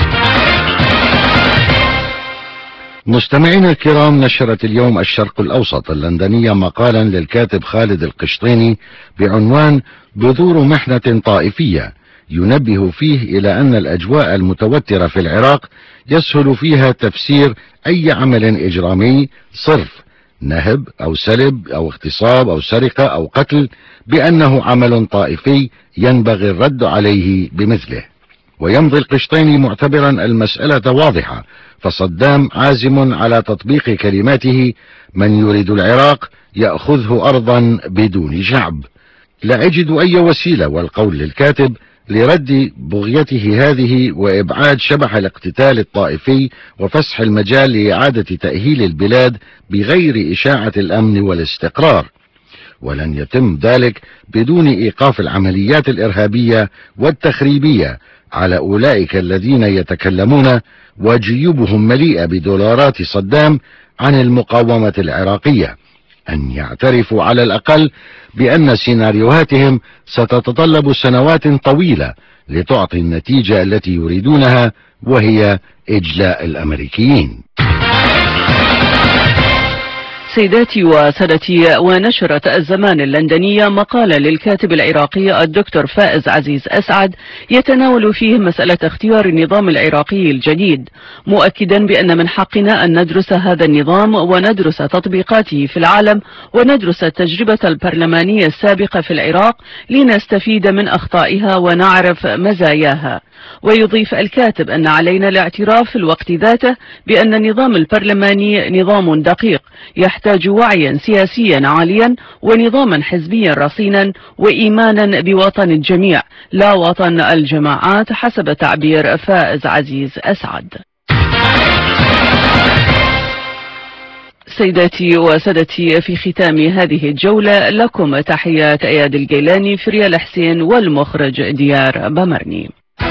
مستمعينا الكرام، نشرت اليوم الشرق الأوسط اللندنية مقالا للكاتب خالد القشطيني بعنوان بذور محنة طائفية، ينبه فيه إلى أن الأجواء المتوترة في العراق يسهل فيها تفسير أي عمل إجرامي صرف، نهب أو سلب أو اغتصاب أو سرقة أو قتل، بأنه عمل طائفي ينبغي الرد عليه بمثله. ويمضي القشطيني معتبرا المسألة واضحة، فصدام عازم على تطبيق كلماته: من يريد العراق يأخذه أرضا بدون شعب. لا أجد أي وسيلة، والقول للكاتب، لرد بغيته هذه وإبعاد شبح الاقتتال الطائفي وفسح المجال لإعادة تأهيل البلاد بغير إشاعة الأمن والاستقرار. ولن يتم ذلك بدون إيقاف العمليات الإرهابية والتخريبية على أولئك الذين يتكلمون وجيوبهم مليئة بدولارات صدام عن المقاومة العراقية، أن يعترفوا على الأقل بأن سيناريوهاتهم ستتطلب سنوات طويلة لتعطي النتيجة التي يريدونها، وهي إجلاء الأمريكيين. سيداتي وسادتي، ونشرت الزمان اللندنية مقالا للكاتب العراقي الدكتور فائز عزيز أسعد يتناول فيه مسألة اختيار النظام العراقي الجديد، مؤكدا بأن من حقنا أن ندرس هذا النظام وندرس تطبيقاته في العالم وندرس التجربة البرلمانية السابقة في العراق لنستفيد من أخطائها ونعرف مزاياها. ويضيف الكاتب أن علينا الاعتراف في الوقت ذاته بأن النظام البرلماني نظام دقيق يحتاج وعيا سياسيا عاليا ونظاما حزبيا رصينا وإيمانا بوطن الجميع لا وطن الجماعات، حسب تعبير فائز عزيز أسعد. سيداتي وسادتي، في ختام هذه الجولة لكم تحيات أياد الجيلاني، فريال حسين، والمخرج ديار بمرني.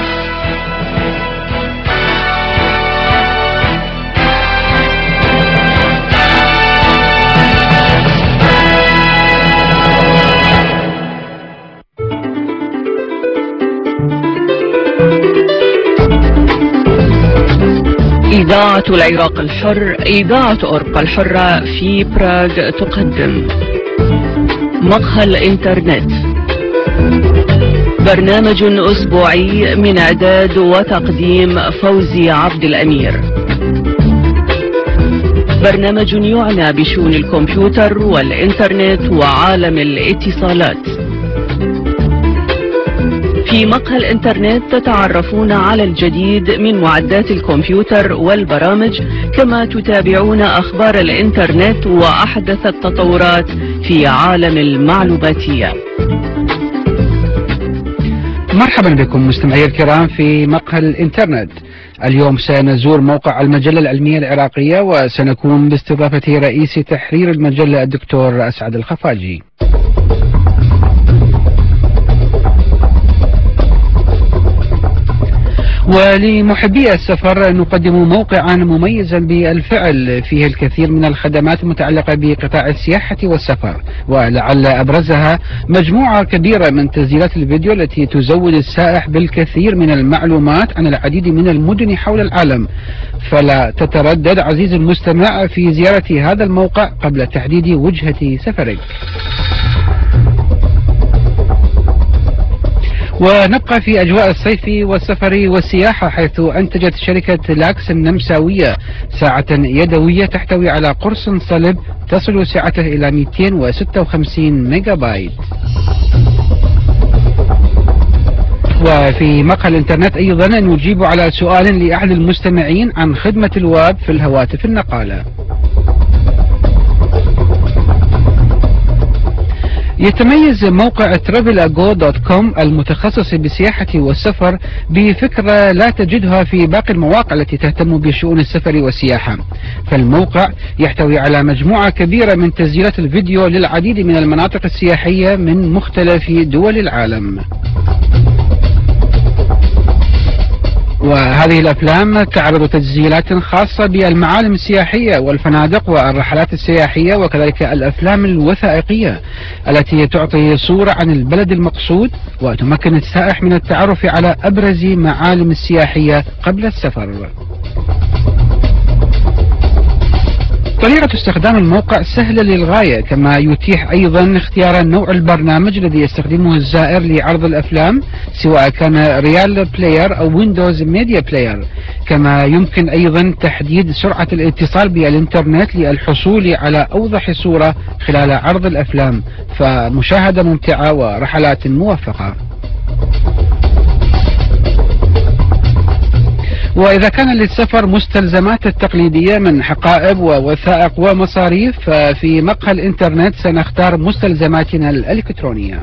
إذاعة العراق الحر، إذاعة أوروبا الحرة في براغ تقدم مقهى الإنترنت، برنامج أسبوعي من إعداد وتقديم فوزي عبد الأمير، برنامج يعنى بشؤون الكمبيوتر والإنترنت وعالم الاتصالات. في مقهى الإنترنت تتعرفون على الجديد من معدات الكمبيوتر والبرامج، كما تتابعون أخبار الإنترنت وأحدث التطورات في عالم المعلوماتية. مرحبا بكم مستمعي الكرام في مقهى الإنترنت، اليوم سنزور موقع المجلة العلمية العراقية وسنكون باستضافة رئيس تحرير المجلة الدكتور أسعد الخفاجي. ولمحبي السفر نقدم موقعا مميزا بالفعل فيه الكثير من الخدمات المتعلقة بقطاع السياحة والسفر، ولعل أبرزها مجموعة كبيرة من تسجيلات الفيديو التي تزود السائح بالكثير من المعلومات عن العديد من المدن حول العالم. فلا تتردد عزيزي المستمع في زيارة هذا الموقع قبل تحديد وجهة سفرك. ونبقى في أجواء الصيف والسفر والسياحة، حيث أنتجت شركة لاكس النمساوية ساعة يدوية تحتوي على قرص صلب تصل سعته إلى 256 ميجا بايت. وفي مقهى الإنترنت أيضا نجيب على سؤال لأحد المستمعين عن خدمة الواب في الهواتف النقالة. يتميز موقع travel-ago.com المتخصص بالسياحة والسفر بفكرة لا تجدها في باقي المواقع التي تهتم بشؤون السفر والسياحة، فالموقع يحتوي على مجموعة كبيرة من تسجيلات الفيديو للعديد من المناطق السياحية من مختلف دول العالم. وهذه الأفلام تعرض تسجيلات خاصة بالمعالم السياحية والفنادق والرحلات السياحية، وكذلك الأفلام الوثائقية التي تعطي صورة عن البلد المقصود وتمكن السائح من التعرف على أبرز معالم السياحية قبل السفر. طريقة استخدام الموقع سهلة للغاية، كما يتيح أيضا اختيار نوع البرنامج الذي يستخدمه الزائر لعرض الأفلام، سواء كان ريال بلاير أو ويندوز ميديا بلاير. كما يمكن أيضا تحديد سرعة الاتصال بالإنترنت للحصول على أوضح صورة خلال عرض الأفلام، فمشاهدة ممتعة ورحلات موفقة. وإذا كان للسفر مستلزمات التقليدية من حقائب ووثائق ومصاريف، ففي مقهى الإنترنت سنختار مستلزماتنا الإلكترونية.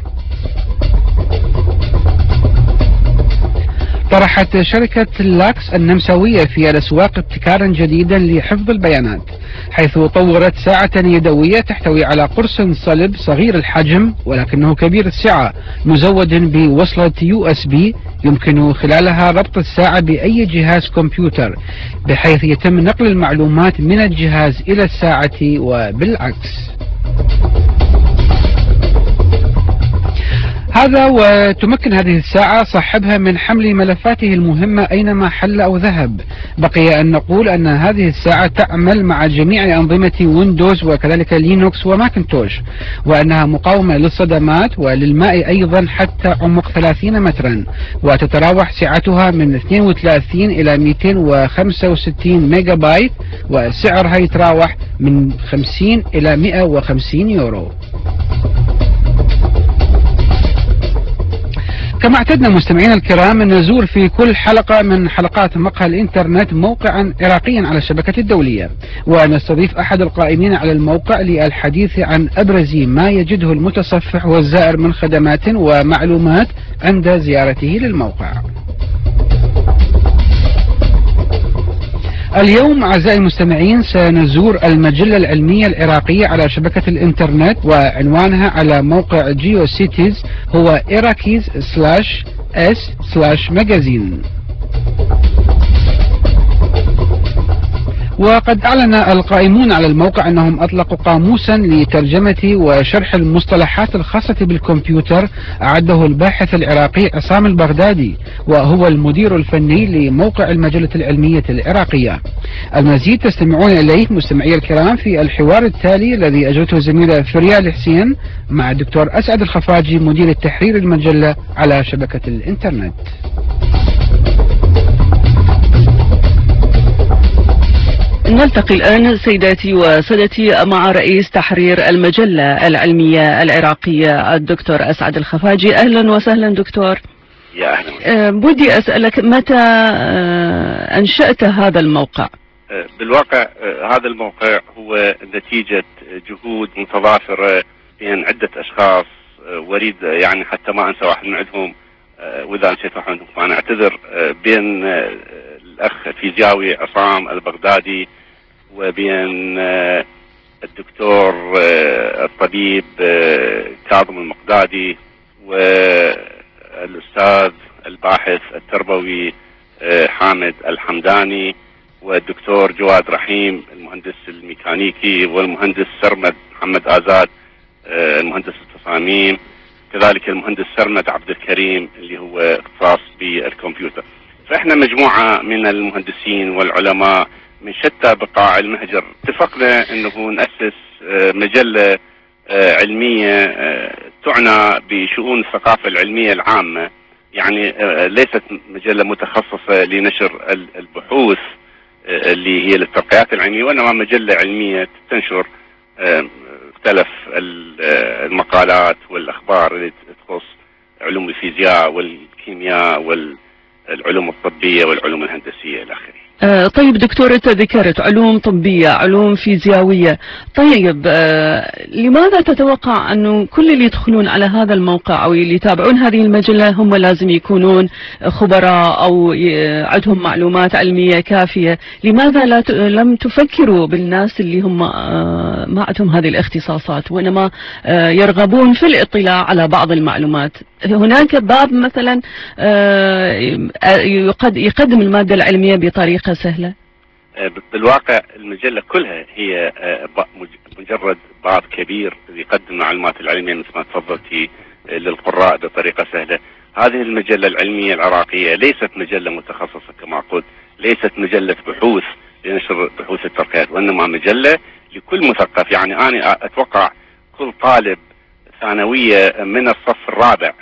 طرحت شركة لاكس النمساوية في الأسواق ابتكارا جديدا لحفظ البيانات، حيث طورت ساعة يدوية تحتوي على قرص صلب صغير الحجم ولكنه كبير السعة، مزود بوصلة USB يمكن خلالها ربط الساعة بأي جهاز كمبيوتر، بحيث يتم نقل المعلومات من الجهاز إلى الساعة وبالعكس. هذا وتمكن هذه الساعة صاحبها من حمل ملفاته المهمة أينما حل أو ذهب. بقي أن نقول أن هذه الساعة تعمل مع جميع أنظمة ويندوز وكذلك لينوكس وماكنتوش، وأنها مقاومة للصدمات وللماء أيضا حتى عمق 30 مترا، وتتراوح سعتها من 32 إلى 265 ميجا بايت، وسعرها يتراوح من 50 إلى 150 يورو. كما اعتدنا مستمعينا الكرام أن نزور في كل حلقة من حلقات مقهى الإنترنت موقعا عراقيا على الشبكة الدولية، ونستضيف أحد القائمين على الموقع للحديث عن أبرز ما يجده المتصفح والزائر من خدمات ومعلومات عند زيارته للموقع. اليوم أعزائي المستمعين سنزور المجلة العلمية العراقية على شبكة الإنترنت، وعنوانها على موقع جيوسيتيز هو Iraqis/s/magazine. وقد أعلن القائمون على الموقع أنهم أطلقوا قاموسا لترجمة وشرح المصطلحات الخاصة بالكمبيوتر أعده الباحث العراقي عصام البغدادي، وهو المدير الفني لموقع المجلة العلمية العراقية. المزيد تستمعون إليه مستمعي الكرام في الحوار التالي الذي أجرته زميلة فريال حسين مع الدكتور أسعد الخفاجي مدير التحرير المجلة على شبكة الإنترنت. نلتقي الآن سيداتي وسادتي مع رئيس تحرير المجلة العلمية العراقية الدكتور أسعد الخفاجي. أهلا وسهلا دكتور. يا أهلا. بدي أسألك متى أنشأت هذا الموقع؟ بالواقع هذا الموقع هو نتيجة جهود متضافرة بين عدة أشخاص، وأريد يعني حتى ما أنسى واحد من عندهم، وإذا نسيت واحد منهم فأنا أعتذر، بين الأخ الفيزياوي عصام البغدادي وبين الدكتور الطبيب كاظم المقدادي والأستاذ الباحث التربوي حامد الحمداني والدكتور جواد رحيم المهندس الميكانيكي والمهندس سرمد محمد آزاد المهندس التصاميم، كذلك المهندس سرمد عبد الكريم اللي هو اختصاص بالكمبيوتر. فاحنا مجموعة من المهندسين والعلماء من شتى بقاع المهجر اتفقنا انه نأسس مجلة علمية تعنى بشؤون الثقافة العلمية العامة، يعني ليست مجلة متخصصة لنشر البحوث اللي هي للترقيات العلمية، وانما مجلة علمية تنشر مختلف المقالات والاخبار اللي تخص علوم الفيزياء والكيمياء والعلوم الطبية والعلوم الهندسية الى اخره. طيب دكتور، انت ذكرت علوم طبية، علوم فيزيائية، طيب لماذا تتوقع انه كل اللي يدخلون على هذا الموقع او اللي يتابعون هذه المجلة هم لازم يكونون خبراء او عندهم معلومات علمية كافية؟ لماذا لم تفكروا بالناس اللي هم ما عندهم هذه الاختصاصات وانما يرغبون في الاطلاع على بعض المعلومات؟ هناك باب مثلا يقدم المادة العلمية بطريقة سهلة. بالواقع المجلة كلها هي مجرد باب كبير يقدم المعلومات العلمية مثل ما تفضلتي للقراء بطريقة سهلة. هذه المجلة العلمية العراقية ليست مجلة متخصصة كما قلت، ليست مجلة بحوث لنشر بحوث الترقيات، وإنما مجلة لكل مثقف. يعني أنا أتوقع كل طالب ثانوية من الصف الرابع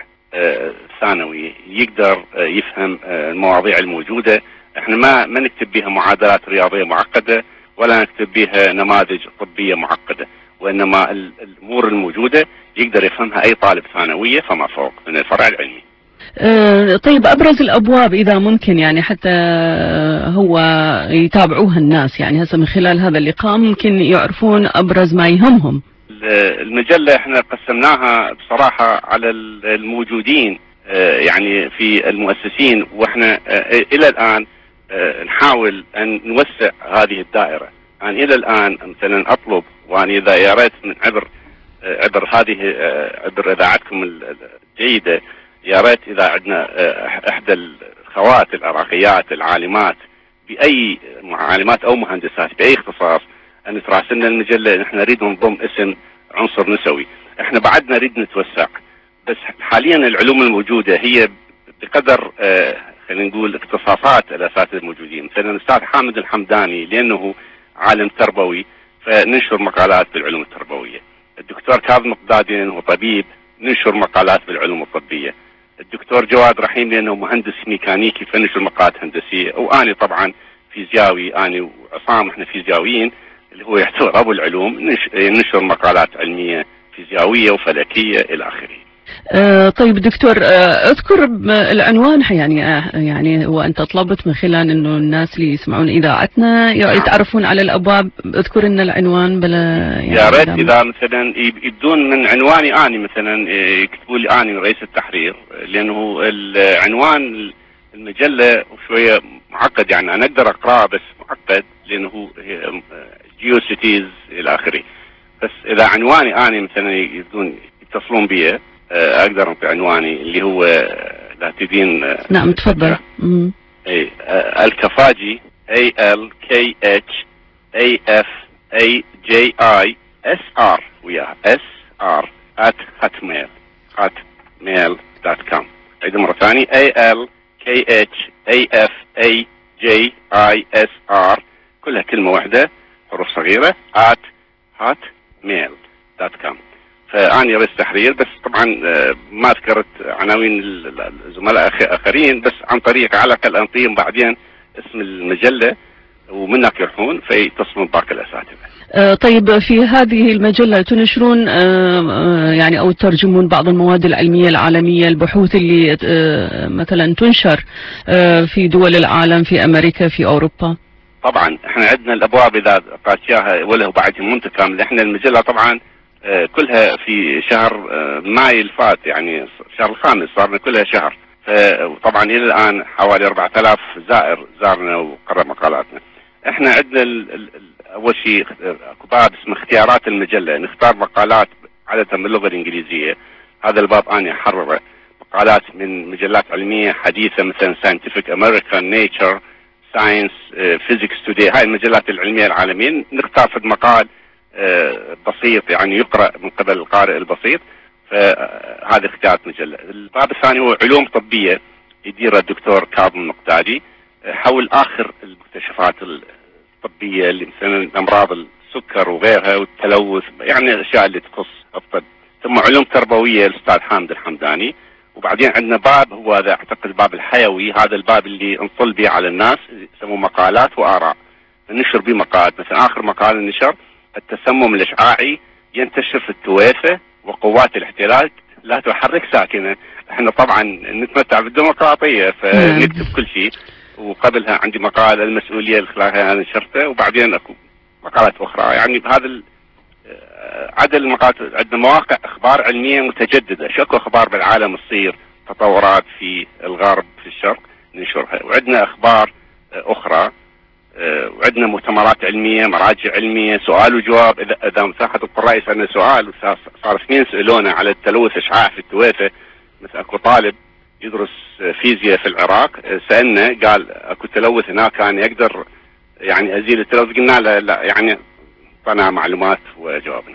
ثانوي يقدر يفهم المواضيع الموجودة. احنا ما نكتب بها معادلات رياضية معقدة ولا نكتب بها نماذج طبية معقدة، وإنما الأمور الموجودة يقدر يفهمها أي طالب ثانوية فما فوق من الفرع العلمي. طيب أبرز الأبواب إذا ممكن يعني حتى هو يتابعوها الناس، يعني هسه من خلال هذا اللقاء ممكن يعرفون أبرز ما يهمهم. المجلة احنا قسمناها بصراحة على الموجودين يعني في المؤسسين، واحنا الى الان نحاول ان نوسع هذه الدائرة. يعني الى الان مثلا اطلب، وأنا اذا يا ريت من عبر هذه عبر اذاعتكم الجيدة، يا ريت اذا عندنا احدى الخوات العراقيات العالمات باي عالمات او مهندسات باي اختصاص ان تراسلنا المجلة. نحن نريد نضم اسم عنصر نسوي. احنا بعدنا نريد نتوسع، بس حاليا العلوم الموجودة هي بقدر خلينا نقول اختصاصات الاساتذة الموجودين. مثلا الاستاذ حامد الحمداني لانه عالم تربوي فننشر مقالات بالعلوم التربوية. الدكتور كاظم المقدادي لانه طبيب ننشر مقالات بالعلوم الطبية. الدكتور جواد رحيم لانه مهندس ميكانيكي فننشر مقالات هندسية. وانا طبعا فيزياوي، انا وعصام احنا فيزياويين اللي هو يعتبر ابو العلوم، ننشر مقالات علمية فيزيائية وفلكية الى اخره. طيب دكتور، اذكر العنوان يعني وانت طلبت من خلال انه الناس اللي يسمعون اذاعتنا يتعرفون على الابواب، اذكر لنا العنوان بلا يعني يا ريت اذا مثلا يبدون من عنواني اني مثلا يكتبوا لي اني رئيس التحرير، لانه العنوان المجلة شوية معقد، يعني انا اقدر اقراه بس معقد لانه جيو سيتيز الى اخره. بس اذا عنواني اني مثلا يبدون يتصلون بي اقدر انطي عنواني اللي هو لا تدين. نعم تفضل. اي الكفاجي ALKHAFAJISR وياها SR @hotmail.com. عيد مرة ثانية ALKHAFAJISR كلها كلمة واحدة حروف صغيرة @hotmail.com. فأنا رئيس تحرير، بس طبعا ما ذكرت عناوين الزملاء آخرين، بس عن طريق على الأقل أنطيهم بعدين اسم المجلة ومنك يروحون فيتصلون باقي الأساتذة. طيب في هذه المجلة تنشرون يعني أو ترجمون بعض المواد العلمية العالمية، البحوث اللي مثلا تنشر في دول العالم، في أمريكا، في أوروبا؟ طبعا احنا عندنا الأبواب إذا قاتياها وله بعد متكامل. احنا المجلة طبعا كلها في شهر ماي الفات، يعني الشهر الخامس صارنا كلها شهر، وطبعا الى الان حوالي 4000 زائر زارنا وقرأ مقالاتنا. احنا عندنا اول شيء اكو باب اسمه اختيارات المجله، نختار مقالات عاده باللغه الانجليزيه. هذا الباب انا احرره مقالات من مجلات علميه حديثه مثلا ساينتفك امريكان، نيتشر، ساينس، فيزيكس توداي، هاي المجلات العلميه العالميه. نختار في مقال بسيط يعني يقرأ من قبل القارئ البسيط، فهذا اختيارات مجله. الباب الثاني هو علوم طبيه يديره الدكتور كاظم المقدادي حول اخر المكتشفات الطبيه اللي مثلا امراض السكر وغيرها والتلوث، يعني الاشياء اللي تخص الطب. ثم علوم تربويه الاستاذ حامد الحمداني. وبعدين عندنا باب هو هذا اعتقد الباب الحيوي، هذا الباب اللي نطل به على الناس، يسموه مقالات واراء، ننشر به مقالات. مثلا اخر مقال النشر التسمم الاشعاعي ينتشر في التويفه وقوات الاحتلال لا تحرك ساكنه. احنا طبعا نتمتع بالديمقراطيه فنكتب كل شيء. وقبلها عندي مقال المسؤوليه الاخلاقيه انا نشرته، وبعدين اكو مقالات اخرى. يعني بهذا عدد المقالات. عندنا مواقع اخبار علميه متجدده، شكو اخبار بالعالم تصير، تطورات في الغرب في الشرق ننشرها. وعندنا اخبار اخرى، وعندنا مؤتمرات علميه، مراجع علميه، سؤال وجواب. اذا مساحه القراء يسالنا سؤال، صار 2 سالونا على التلوث اشعاع في التويفه. مثلا اكو طالب يدرس فيزياء في العراق سالنا قال اكو تلوث هناك، كان يقدر يعني ازيل التلوث؟ قلنا له لا، يعني طلع معلومات وجوابنا.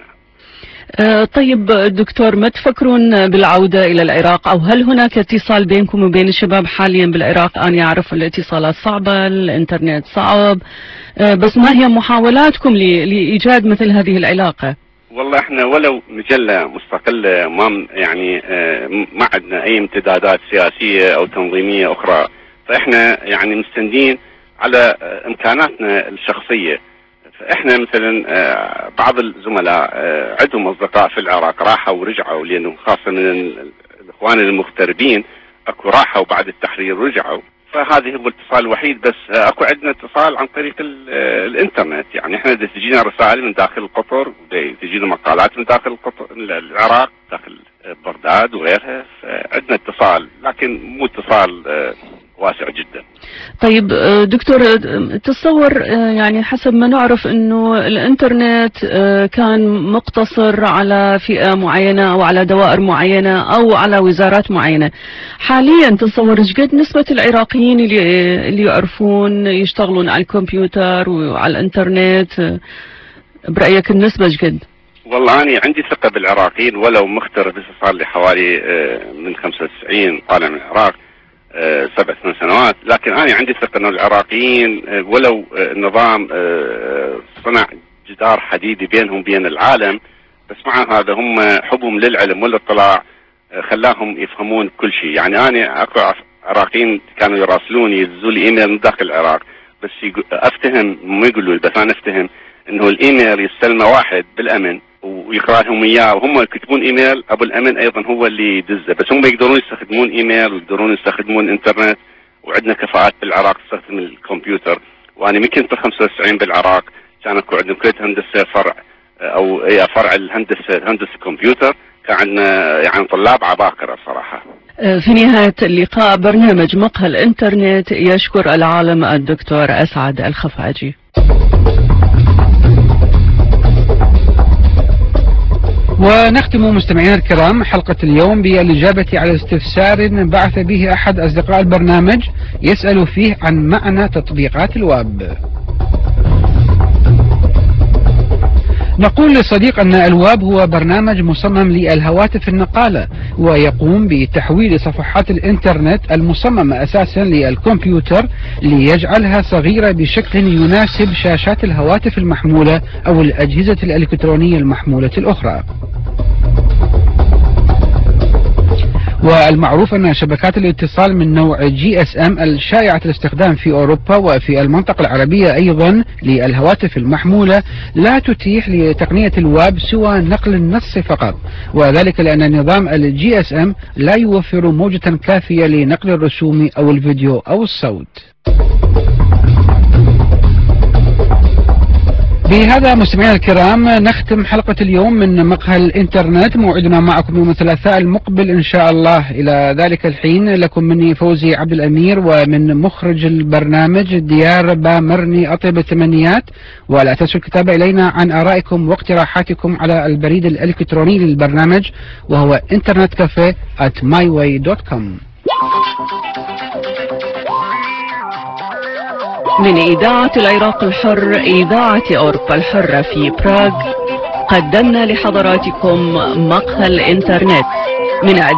طيب دكتور، ما تفكرون بالعودة إلى العراق، أو هل هناك اتصال بينكم وبين الشباب حاليا بالعراق؟ أنا أعرف الاتصالات صعبة، الإنترنت صعب، بس ما هي محاولاتكم لإيجاد مثل هذه العلاقة؟ والله احنا ولو مجلة مستقلة ما يعني ما عندنا أي امتدادات سياسية أو تنظيمية أخرى، فإحنا يعني مستندين على إمكاناتنا الشخصية. احنا مثلا بعض الزملاء عندهم اصدقاء في العراق راحوا ورجعوا، لانه خاصه من الاخوان المغتربين اكو راحوا بعد التحرير ورجعوا. فهذه هو الاتصال الوحيد. بس اكو عندنا اتصال عن طريق الانترنت، يعني احنا تجينا رسائل من داخل القطر، تجينا مقالات من داخل العراق، داخل بغداد وغيرها. فعندنا اتصال لكن مو اتصال واسع جدا. طيب دكتور، تصور يعني حسب ما نعرف انه الانترنت كان مقتصر على فئة معينة او على دوائر معينة او على وزارات معينة. حاليا تصور ايش قد نسبة العراقيين اللي يعرفون يشتغلون على الكمبيوتر وعلى الانترنت؟ برأيك النسبة ايش قد؟ والله أنا عندي ثقة بالعراقيين، ولو مغترب صار لي حوالي من 95 طالع من العراق 7 سنوات، لكن أنا عندي ثقة أن العراقيين ولو النظام صنع جدار حديدي بينهم بين العالم، بس مع هذا هم حبهم للعلم والاطلاع خلاهم يفهمون كل شيء. يعني أنا أكو عراقيين كانوا يراسلوني يدزوا لي إيميل من داخل العراق، بس أفتهم، ما يقولوا بس أنا أفتهم إنه الإيميل يستلمه واحد بالأمن ويقرأ لهم إياه، وهم يكتبون إيميل أبو الأمن أيضا هو اللي يدزه، بس هم يقدرون يستخدمون إيميل ويقدرون يستخدمون إنترنت. وعندنا كفاءات بالعراق تستخدم الكمبيوتر، وأنا من كنت 95 بالعراق كان أكو عندنا كلية هندسة فرع أو فرع هندسة الكمبيوتر، كان عندنا يعني طلاب عباقرة بصراحة. في نهاية اللقاء برنامج مقهى الإنترنت يشكر العالم الدكتور أسعد الخفاجي. ونختم مستمعينا الكرام حلقة اليوم بالإجابة على استفسار بعث به أحد أصدقاء البرنامج يسأل فيه عن معنى تطبيقات الواب. نقول للصديق أن الواب هو برنامج مصمم للهواتف النقالة، ويقوم بتحويل صفحات الإنترنت المصممة أساسا للكمبيوتر ليجعلها صغيرة بشكل يناسب شاشات الهواتف المحمولة أو الأجهزة الإلكترونية المحمولة الأخرى. والمعروف أن شبكات الاتصال من نوع GSM الشائعة الاستخدام في أوروبا وفي المنطقة العربية أيضا للهواتف المحمولة لا تتيح لتقنية الواب سوى نقل النص فقط، وذلك لأن نظام GSM لا يوفر موجة كافية لنقل الرسوم أو الفيديو أو الصوت. بهذا مستمعينا الكرام نختم حلقة اليوم من مقهى الإنترنت. موعدنا معكم يوم الثلاثاء المقبل إن شاء الله. إلى ذلك الحين لكم مني فوزي عبد الأمير، ومن مخرج البرنامج ديار بامرني أطيب التمنيات. ولا تنسوا الكتابة إلينا عن آرائكم واقتراحاتكم على البريد الإلكتروني للبرنامج، وهو internetcafe@myway.com. من إذاعة العراق الحر، إذاعة أوروبا الحرة في براغ، قدمنا لحضراتكم مقهى الإنترنت من